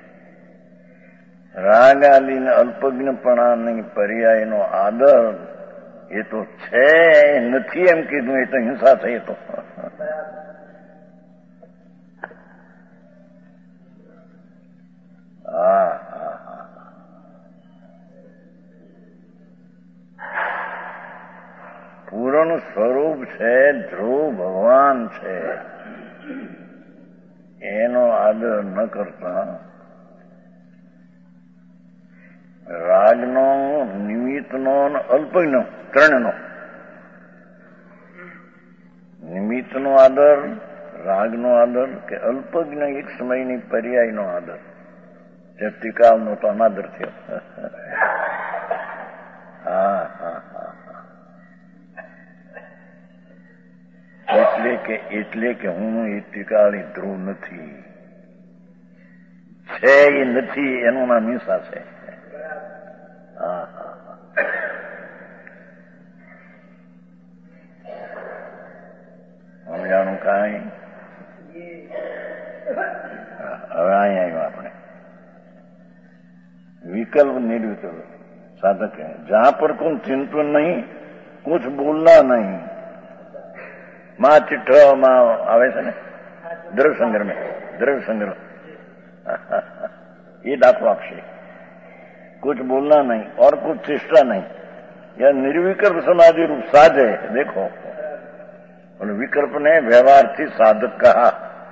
રાગ આદિને અલ્પજ્ઞપણાની પર્યાયનો આદર એ તો છે નથી એમ કીધું એ તો હિંસા થઈ તો હા પૂર્ણ સ્વરૂપ છે ધ્રુવ ભગવાન છે એનો આદર ન કરતા રાગનો નિમિત્તનો અલ્પજ્ઞ ત્રણનો નિમિત્તનો આદર રાગનો આદર કે અલ્પજ્ઞ એક સમયની પર્યાયનો આદર જે ટીકાવનો તો અનાદર થયો હા હા હા એટલે કે એટલે કે હું એ ટીકાળી ધ્રુવ નથી છે એ નથી એનું નામ હિંસા છે હા હા સમજાણું કાંઈ હવે અહીં આવ્યું આપણે विकल्प निर्विकल्प साधक है जहां पर कोई चिंतन नहीं कुछ बोलना नहीं मां चिट्ठ मां आवे से द्रव्य संग्रह में द्रव्य संग्रह ये दाखलो आपसे कुछ बोलना नहीं और कुछ चेष्टा नहीं यह निर्विकल्प समाधि रूप साध है देखो और विकल्प ने व्यवहार थी साधक कहा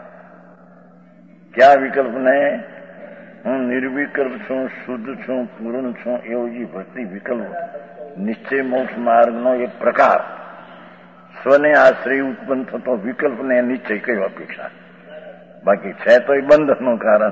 क्या विकल्प ने હું નિર્વિકલ્પ છું શુદ્ધ છું પૂર્ણ છું એવો જે ભક્તિ વિકલ્પ નિશ્ચય મોક્ષ માર્ગનો એક પ્રકાર સ્વને આશ્રય ઉત્પન્ન થતો વિકલ્પને નિશ્ચય કયો અપેક્ષા બાકી છે તો એ બંધનનું કારણ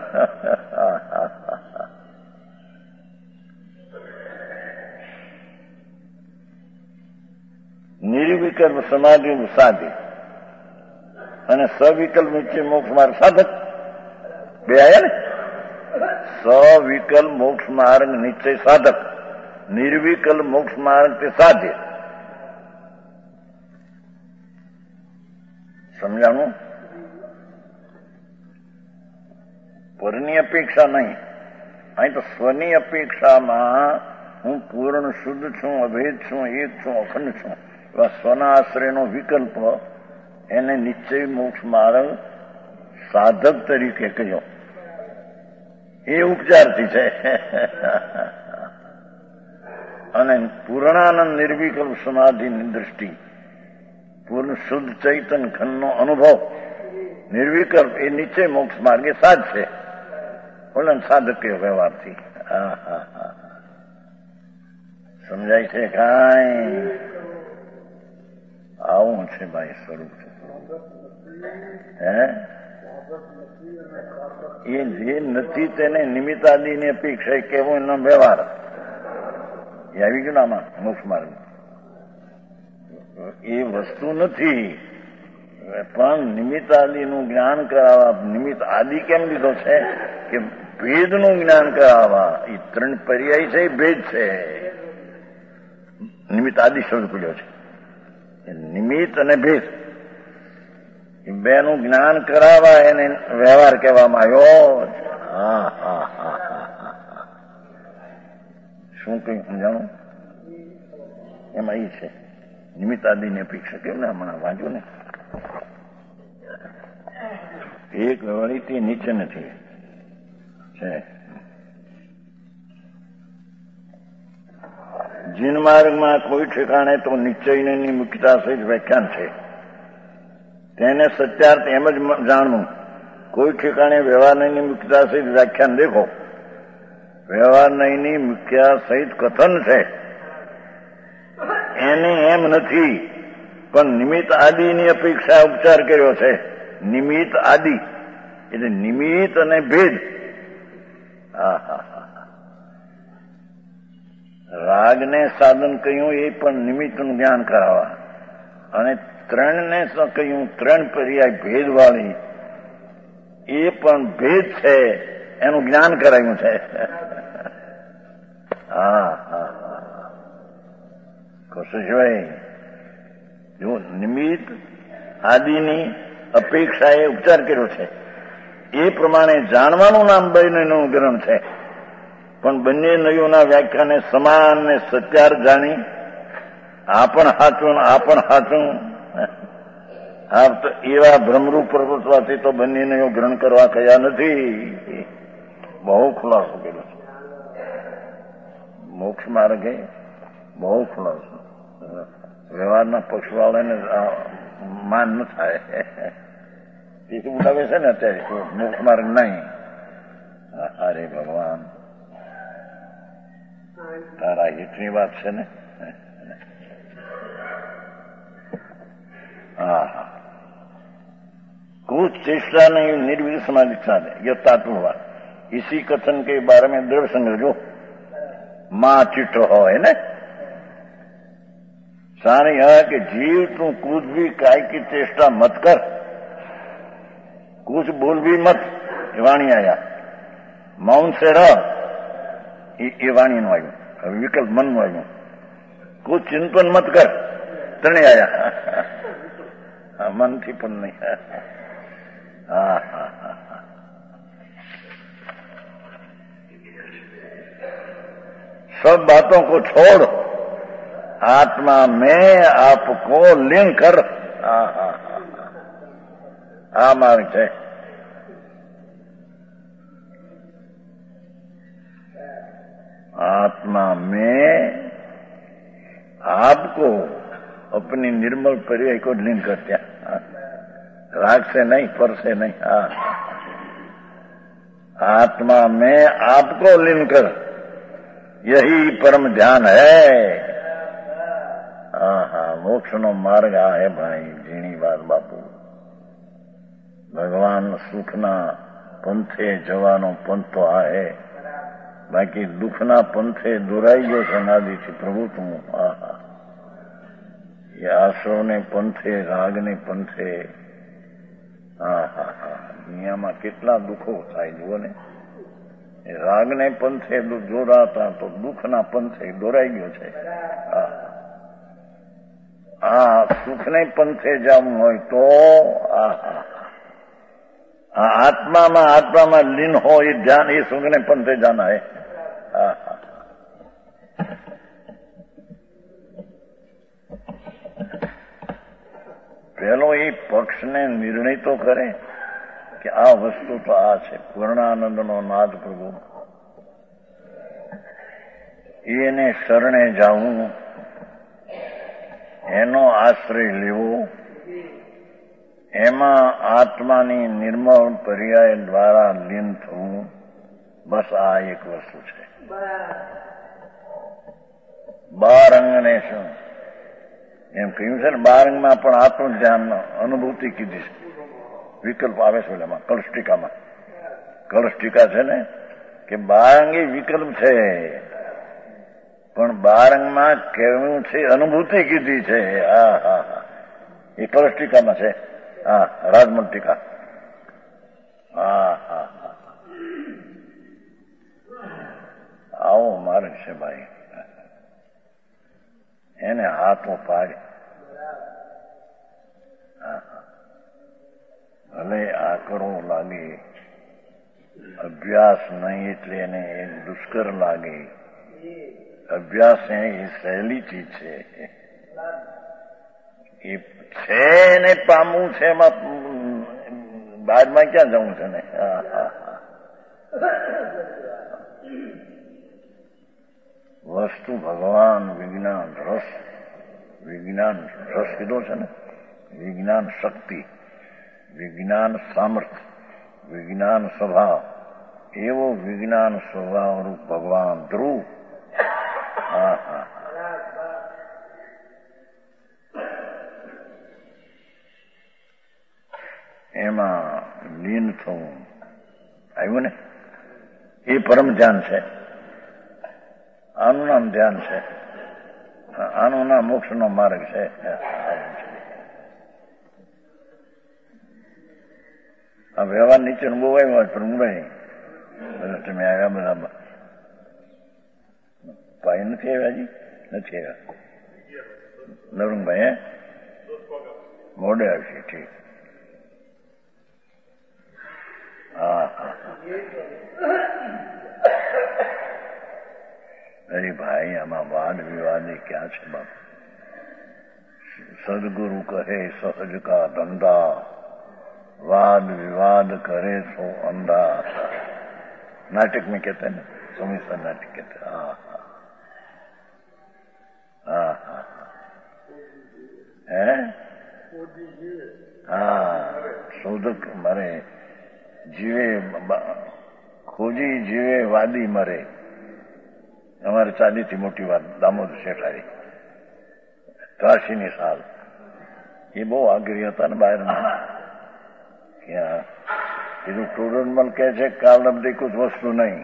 નિર્વિકલ્પ સમાધિ સાધે અને સવિકલ્પ નિશ્ચય મોક્ષ માર્ગ સાધક બે આયા ને. સવિકલ્પ મોક્ષ માર્ગ નિશ્ચય સાધક, નિર્વિકલ્પ મોક્ષ માર્ગ તે સાધ્ય. સમજાણું? પરની અપેક્ષા નહીં, અહીં તો સ્વની અપેક્ષામાં હું પૂર્ણ શુદ્ધ છું, અભેદ છું, એક છું, અખંડ છું, એવા સ્વના આશ્રયનો વિકલ્પ એને નિશ્ચય મોક્ષ માર્ગ સાધક તરીકે કહ્યો. એ ઉપચારથી છે. અને પૂર્ણાનંદ નિર્વિકલ્પ સમાધિની દ્રષ્ટિ, પૂર્ણ શુદ્ધ ચૈતન ખંડનો અનુભવ, નિર્વિકલ્પ એ નિશ્ચય મોક્ષ માર્ગે સાધ છે. બોલે સાધક કયો વ્યવહારથી. હા હા હા સમજાય છે કાંઈ? આવું છે ભાઈ સ્વરૂપ. હે એ જે નથી તેને નિમિત્તાદિની અપેક્ષા કેવો એનો વ્યવહાર એ આવી ગયું આમાં મોક્ષ માર્ગ. એ વસ્તુ નથી પણ નિમિત્તાદિનું જ્ઞાન કરાવવા. નિમિત્ત આદિ કેમ લીધો છે કે ભેદનું જ્ઞાન કરાવવા. એ ત્રણ પર્યાય છે, ભેદ છે. નિમિત્ત આદિ શબ્દ પડ્યો છે. નિમિત્ત અને ભેદ એ બેનું જ્ઞાન કરાવવા એને વ્યવહાર કહેવામાં આવ્યો. હા હા હા હા શું કઈ સમજાણું? એમાં એ છે નિમિત્ત આદિની અપેક્ષા. કેમ ને હમણાં વાંચો ને એક વ્યવહારિક નીચે નથી છે. જીન માર્ગમાં કોઈ ઠેકાણે તો નિશ્ચયની મુખ્યતા સહિત વ્યાખ્યાન છે. તેને સત્યાર્થ એમ જ જાણવું. કોઈ ઠેકાણે વ્યવહારની મુખ્યતા સહિત વ્યાખ્યાન દેખો. વ્યવહારની મુખ્ય સહિત કથન છે. એને એમ નથી પણ નિમિત્ત આદિની અપેક્ષા ઉપચાર કર્યો છે. નિમિત્ત આદિ એટલે નિમિત્ત અને ભેદ. હા હા હા રાગને સાધન કહ્યું એ પણ નિમિત્તનું જ્ઞાન કરાવવા. અને ત્રણને કહ્યું ત્રણ પર્યાય ભેદ વાળી એ પણ ભેદ છે એનું જ્ઞાન કરાયું છે. હા હા હા કુશભાઈ જો નિમિત્ત આદિની અપેક્ષાએ ઉપચાર કર્યો છે. એ પ્રમાણે જાણવાનું નામ બંનેનું ગ્રહણ છે. પણ બંને નયોના વ્યાખ્યાને સમાન ને સત્યાર્થ જાણી આ પણ સાચું આ પણ સાચું આ તો એવા ભ્રમરૂપ પ્રવૃત્તિથી તો બંને નયો ગ્રહણ કરવા કયા નથી. બહુ ખુલાસો કર્યો છે મોક્ષ માર્ગે. બહુ ખુલાસો. વ્યવહારના પક્ષવાળાને માન ન થાય તેથી ઉડાવે છે ને અત્યારે મોક્ષ માર્ગ નહીં. અરે ભગવાન તારા હિતની વાત છે ને. હા હા कुछ चेष्टा नहीं निर्विघ्न समाधि साधे यथात्मवाद इसी कथन के बारे में दृढ़ संग्रह मां चिट्ठ हो है ना. सारे यह कि जीव तू कुछ भी काय की चेष्टा मत कर, कुछ बोल भी मत. ये वाणी आया मौन से रह. ये वाणी નું આવ્યું વિકલ્પ મન નું આવ્યું. कुछ चिंतन मत कर તને આયા મનથી પણ નહીં. હા હા હા सब बातों को छोड़ आत्मा में आपको लीन कर. हाँ हाँ हाँ मार्ग है. आत्मा में आपको अपनी निर्मल पर्याय को लीन कर दिया. राग से नहीं, पर से नहीं. हाँ आत्मा में आपको लीन कर यही परम ध्यान है. હા હા મોક્ષ નો માર્ગ આ હે ભાઈ. ઝીણી વાત બાપુ. ભગવાન સુખના પંથે જવાનો પંથ તો આ હે. બાકી દુઃખના પંથે દોરાઈ ગયો છે નાદીથી પ્રભુ તું. હા હા એ આશ્રવને પંથે રાગને પંથે હા હા હા દુનિયામાં કેટલા દુઃખો થાય જુઓ ને. રાગને પંથે દોરાતા તો દુઃખના પંથે દોરાઈ ગયો છે. હા સુખને પંથે જવું હોય તો આ આત્મામાં આત્મામાં લીન હો એ ધ્યાન એ સુખને પંથે જાના હે. હા હા પેલો એ પક્ષને નિર્ણય તો કરે કે આ વસ્તુ તો આ છે. પૂર્ણાનંદનો નાદ પ્રભુ એને શરણે જવું, એનો આશ્રય લેવો, એમાં આત્માની નિર્મળ પર્યાય દ્વારા લીન થવું, બસ આ એક વસ્તુ છે. બાર અંગને શું એમ કહ્યું છે ને, બાર અંગમાં પણ આત્મ ધ્યાન અનુભૂતિ કીધી છે. વિકલ્પ આવે છે એમાં કળશ ટીકામાં. કળશ ટીકા છે ને કે બાર અંગે વિકલ્પ છે, પણ બાર અંગમાં કેવું છે અનુભૂતિ કીધી છે. હા હા હા એ કળશ ટીકામાં છે. હા રાજમલ ટીકા. હા હા હા આવો મારે છે ભાઈ, એને હાથો પાડે. ભલે આકરો લાગે, અભ્યાસ નહીં એટલે એને દુષ્કર લાગે. અભ્યાસ એ સહેલી ચીજ છે. એ છે ને પામવું છે, એમાં બાદમાં ક્યાં જવું છે ને. હા હા વસ્તુ ભગવાન વિજ્ઞાન રસ, વિજ્ઞાન રસ કીધો છે ને, વિજ્ઞાન શક્તિ, વિજ્ઞાન સામર્થ્ય, વિજ્ઞાન સ્વભાવ, એવો વિજ્ઞાન સ્વભાવ રૂપ ભગવાન ધ્રુવ. હા હા એમાં લીન થવું આવ્યું ને, એ પરમ ધ્યાન છે. આનું નામ ધ્યાન છે. આનું નામ મોક્ષનો માર્ગ છે. આ વ્યવહાર નીચેનું બહુ આવ્યું હોય પણ ઊંઘાઈ તમે આવ્યા બધા ભાઈ નથી આવ્યા હજી નથી આવ્યા. નવરંગભાઈ હે મોડે આવશે. ઠીક. હા હા અરે ભાઈ આમાં વાદ વિવાદ ક્યાં છે બાપ. સદગુરુ કહે સહજ કા ધંધા, वाद विवाद करे सो अंधा. नाटक में कहते हैं ना, समीसा नाटक कहते हैं. हाँ हाँ हाँ है હા શોધક મરે, જીવે ખોજી જીવે વાદી મરે. અમારે ચાલીથી મોટી વાત દામોદર શેઠારી ત્રાસીની સાલ. એ બહુ આગ્રહી હતા ને બહારના. ક્યાં કીધું ટોડરમલ કહે છે કાલ અબધી કુછ વસ્તુ નહીં.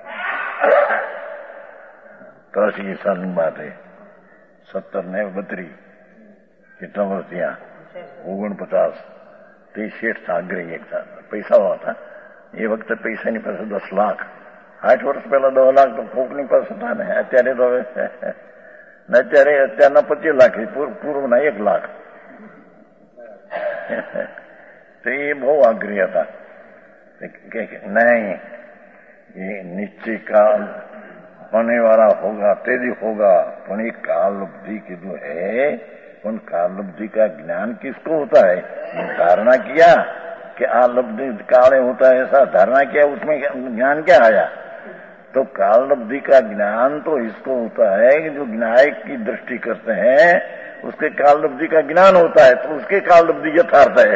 ત્રાસી સાલની વાત હે, સત્તર ને બત્રીસ કેટલા વર્ષ ત્યાં ઓગણપચાસ. તે શેઠ આગ્રહી એક પૈસાઓ હતા. એ વખતે પૈસાની પાસે દસ લાખ, આઠ વર્ષ પહેલા દસ લાખ તો કોકની પાસે હતા ને. અત્યારે તો હવે અત્યારે અત્યારના પચીસ લાખ, પૂર્વના એક લાખ. તો એ બહુ આગ્રહી હતા કે નહીં એ નિશ્ચય કાલ होने वाला होगा तेरी होगा. પણ એ काल उपधि कीधु है, पण काल उपधि का ज्ञान किसको होता है? धारणा किया कि आ लब्धि काले होता है ऐसा धारणा किया, उसमें ज्ञान क्या आया? तो काल लब्धि का ज्ञान तो इसको होता है कि जो न्याय की दृष्टि करते हैं उसके काल लब्धि का ज्ञान होता है, तो उसके काल लब्धि यथार्थ है.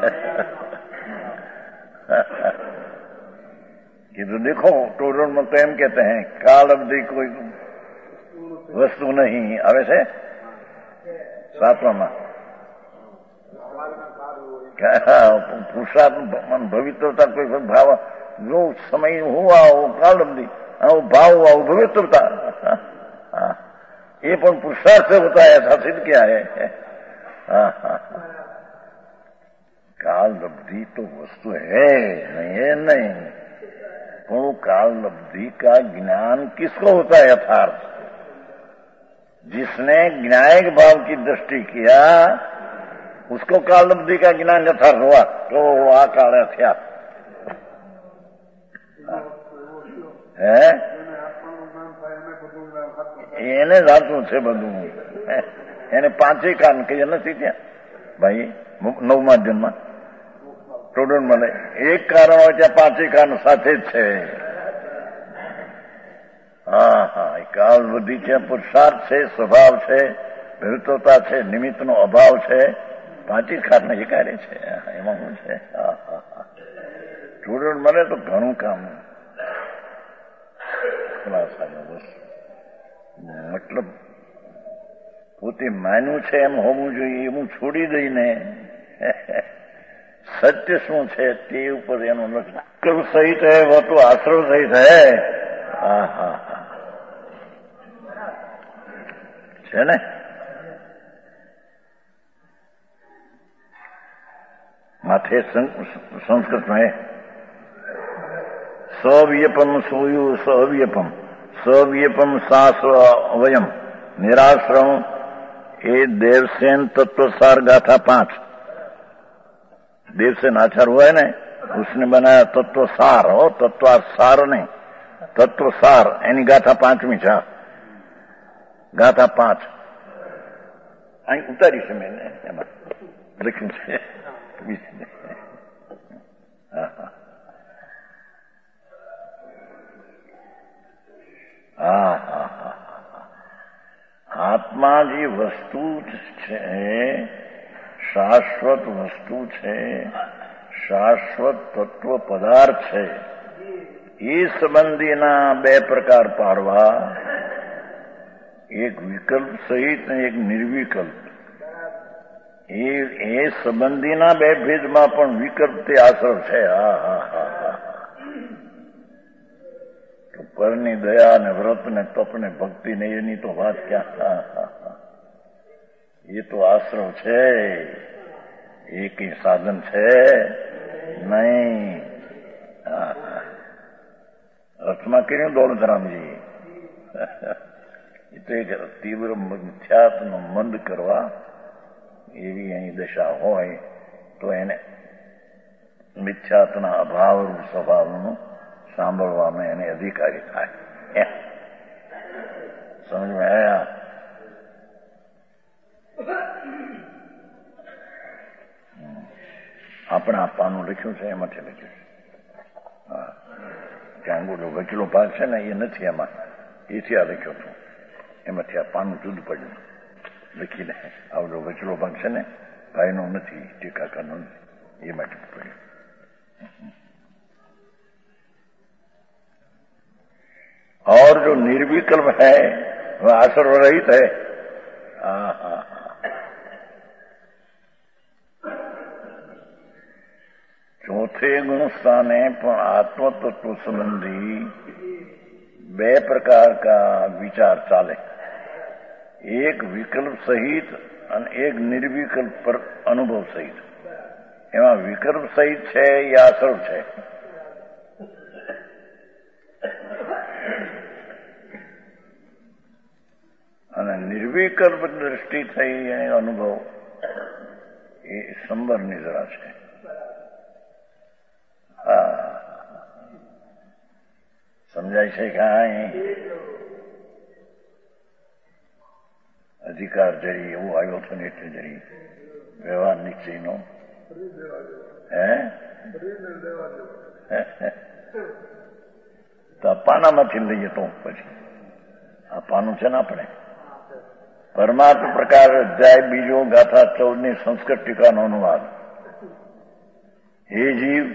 कि तो देखो टोडर में तो एम कहते हैं काल अवधि कोई वस्तु नहीं. આવે છે સાતવામાં પુરુષાર્થ ભવિત્રતા કોઈ ભાવ જો સમય હુआ वो काल अवधि, वो भाव हुआ वो भवित्रता. ये पण पुरुषार्थ से होता है, ऐसा सिद्ध किया है. काल लब्धि तो वस्तु है, नहीं है नहीं, पर काल लब्धि का ज्ञान किसको होता है? यथार्थ। जिसने न्यायिक भाव की दृष्टि किया उसको काल लब्धि का ज्ञान यथार्थ हुआ, तो आ काल थया है। એને જાતું છે બધું, એને પાંચે કાન કહીએ નથી ત્યાં ભાઈ નવમા જન્મમાં સ્ટુડન્ટ મળે એક કારણ હોય ત્યાં પાંચે કાન સાથે જ છે. હા હા, કાલ બુદ્ધિ છે, પુરુષાર્થ છે, સ્વભાવ છે, ભૃતતા છે, નિમિત્તનો અભાવ છે, પાંચે કાન એ કાર્ય છે. એમાં શું છે? હા હા હા, સ્ટુડન્ટ મળે તો ઘણું કામ મતલબ પોતે માન્યું છે એમ હોવું જોઈએ એવું છોડી દઈને સત્ય શું છે તે ઉપર એનું લક્ષ સહિત હૈ વો તો આશ્રવ સહિત હૈ. હા હા હા, છે ને. માથે સંસ્કૃતમાં સવ્યપમ સૂયુ સવ્યપમ સવ્યપમ સાસ્વ અવયમ નિરાશ્રમ એ દેવસેન तत्वसार गाथा पांच. देवसेन आचार हुआ है ना, उसने बनाया तत्वसार. हो तत्वसार नहीं, तत्वसार एनी गाथा पांचमी छा. गाथा पांच અહીં ઉતારી છે મેં, એમાં લખ્યું છે. હા હા હા હા હા, આત્મા જે વસ્તુ છે, શાશ્વત વસ્તુ છે, શાશ્વત તત્વ પદાર્થ છે, એ સંબંધીના બે પ્રકાર પાડવા, એક વિકલ્પ સહિત અને એક નિર્વિકલ્પ. એ એ સંબંધીના બે ભેદમાં પણ વિકલ્પ તે આશ્રવ છે. હા હા હા હા, પરની દયા ને વ્રત ને તપ ને ભક્તિ ને એની તો વાત ક્યાં. એ તો આશ્રવ છે, એ કઈ સાધન છે નહીં. રથમાં કર્યું દોલતરામજી, એ તો એક તીવ્ર મિથ્યાત્વનો મંદ કરવા એવી અહીં દશા હોય તો એને મિથ્યાત્વના અભાવ સ્વભાવનું સાંભળવામાં એને અધિકારી થાય. સમજમાં આવ્યા? આપણે આપવાનું લખ્યું છે, એમાંથી લખ્યું છે. હા, ત્યાં બોલો વચલો ભાગ છે ને, એ નથી એમાં, એથી આ લખ્યો છું. એમાંથી આ પાનું જુદું પડ્યું લખીને. આવડો વચલો ભાગ છે ને, ભાઈનો નથી, ટીકાકારનો નથી, એ માટે પડ્યું. और जो निर्विकल्प है वह आश्रव रहित है. हाँ हाँ हाँ, चौथे गुण स्थाने पर आत्म तत्व संबंधी बे प्रकार का विचार चाले. एक विकल्प सहित और एक निर्विकल्प पर अनुभव सहित. एवं विकल्प सहित है ये आश्रव है. અને નિર્વિકલ્પ દ્રષ્ટિ થઈ એ અનુભવ એ સંબરની જરા છે. હા, સમજાય છે કાંઈ? અધિકાર જરી એવું આવ્યો હતો ને એટલે જરી વ્યવહાર નિશ્ચયનો હે તો આ પાનામાંથી લઈએ તો પછી આ પાનું છે ને આપણે પરમાર્થ પ્રકાર અધ્યાય બીજો ગાથા ચૌદ ની સંસ્કૃત ટીકાનો અનુવાદ. એ જીવ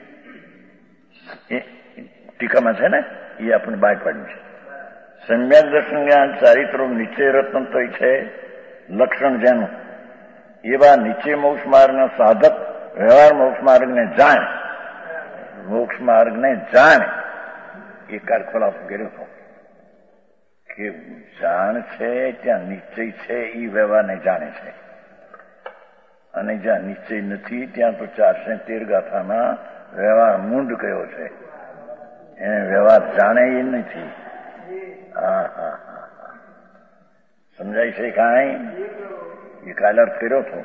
ટીકામાં છે ને, એ આપણે બહાર પાડ્યું છે. સમ્યક દર્શન જ્ઞાન ચારિત્રો નિશ્ચય રત્ન તો છે લક્ષણ જેનું, એવા નિશ્ચય મોક્ષ માર્ગના સાધક વ્યવહાર મોક્ષ માર્ગને જાણે, મોક્ષ માર્ગને જાણે એ કાર ખોલાસો કર્યો હતો કે જાણ છે ત્યાં નિશ્ચય છે, એ વ્યવહારને જાણે છે. અને જ્યાં નિશ્ચય નથી ત્યાં તો ચારસો તેર ગાથામાં વ્યવહાર મૂંડ કયો છે, એને વ્યવહાર જાણે એ નથી. હા હા હા સમજાય છે કાંઈ? એ કાલે અર્થ કર્યો હતો.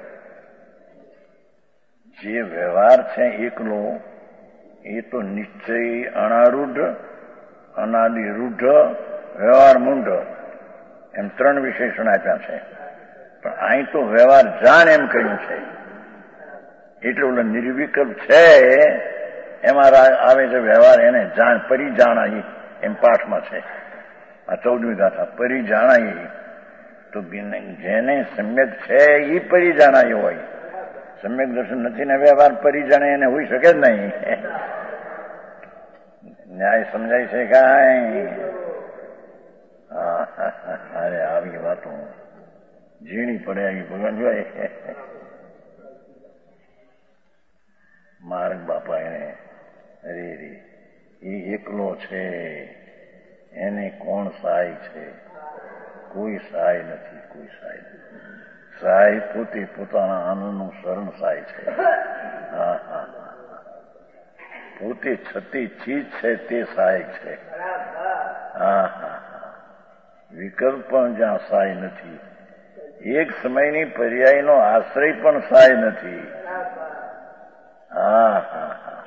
જે વ્યવહાર છે એકલો એ તો નિશ્ચય અનારૂઢ, અનાદિરૂઢ, વ્યવહાર મૂંઢ એમ ત્રણ વિશેષણ આપ્યા છે. પણ અહીં તો વ્યવહાર જાણ એમ કહ્યું છે. એટલે ઓલો નિર્વિકલ્પ છે એમાં આવે છે વ્યવહાર એને જાણ પરિજાણાય એમ પાઠમાં છે. આ ચૌદમી ગાથા પરિજાણાય. તો જેને સમ્યક છે એ પરિજાણાય હોય. સમ્યક દર્શન નથી ને વ્યવહાર પરિજાણે એને હોઈ શકે જ નહીં. ન્યાય સમજાય છે કાંઈ? અરે આવી વાતો ઝીણી પડે આવી ભગવાન જોય. માર્ગ બાપા એને અરે રે એ એકલો છે, એને કોણ સહાય છે? કોઈ સહાય નથી, કોઈ સહાય નથી. સહાય પોતે પોતાના આનંદનું શરણ સહાય છે. હા હા પોતે છતી ચીજ છે તે સહાયક છે. હા હા વિકલ્પ પણ જ્યાં સહાય નથી, એક સમયની પર્યાયનો આશ્રય પણ સહાય નથી. હા હા હા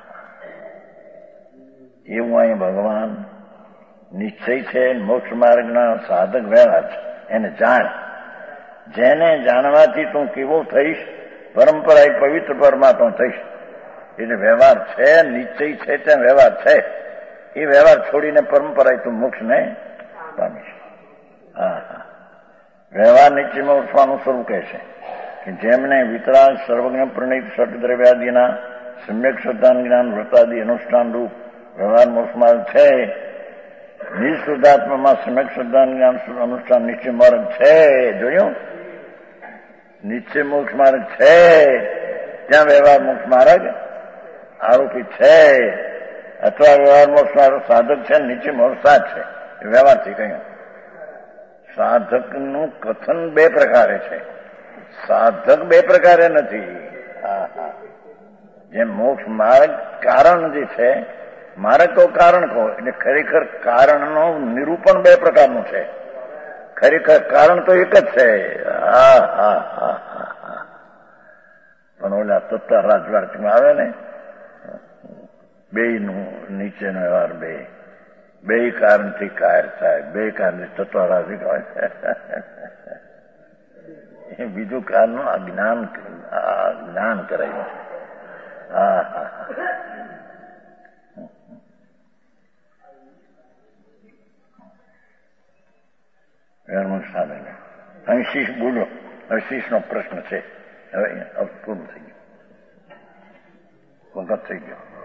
એવું અહીં ભગવાન નિશ્ચય છે, મોક્ષ માર્ગના સાધક વ્યવહાર છે, એને જાણ. જેને જાણવાથી તું કેવો થઈશ? પરંપરા એ પવિત્ર પરમાત્મા થઈશ. એટલે વ્યવહાર છે, નિશ્ચય છે ત્યાં વ્યવહાર છે. એ વ્યવહાર છોડીને પરંપરા તું મોક્ષને પામીશ. હા હા વ્યવહાર નિશ્ચયમાં ઉઠવાનું સ્વરૂપ કહે છે કે જેમને વિતરાગ સર્વજ્ઞ પ્રણિત ષટ દ્રવ્યાદિના સમ્યક શ્રદ્ધાન જ્ઞાન વ્રતાદિ અનુષ્ઠાન રૂપ વ્યવહાર મોક્ષ માર્ગ છે. નિઃશુદ્ધાત્મામાં સમ્યક શ્રદ્ધાન જ્ઞાન અનુષ્ઠાન નિશ્ચય માર્ગ છે. જોયું? નિશ્ચય મોક્ષ માર્ગ છે ત્યાં વ્યવહાર મોક્ષ માર્ગ આરોપી છે, અથવા વ્યવહાર મોક્ષ માર્ગ સાધક છે. નિશ્ચય મોક્ષ સાધ છે. એ વ્યવહારથી કહ્યું. સાધકનું કથન બે પ્રકારે છે. સાધક બે પ્રકારે નથી. હા હા જેમ મોક્ષ માર્ગ કારણ જે છે, માર્ગ તો કારણ કહો એટલે ખરેખર કારણનું નિરૂપણ બે પ્રકારનું છે. ખરેખર કારણ તો એક જ છે. હા હા હા હા પણ ઓલા તત્વ રાજવાર્થમાં આવે ને બે નું નીચેનો વ્યવહાર બે બે કારણથી કાયર થાય, બે કારણથી તત્વરાજી હોય. એ બીજું કારણનું આ જ્ઞાન આ જ્ઞાન કરાયું. હા હા સાધન અહીં શીશ બોલો. હવે શીશનો પ્રશ્ન છે. હવે પૂર્ણ થઈ ગયો, વખત થઈ ગયો.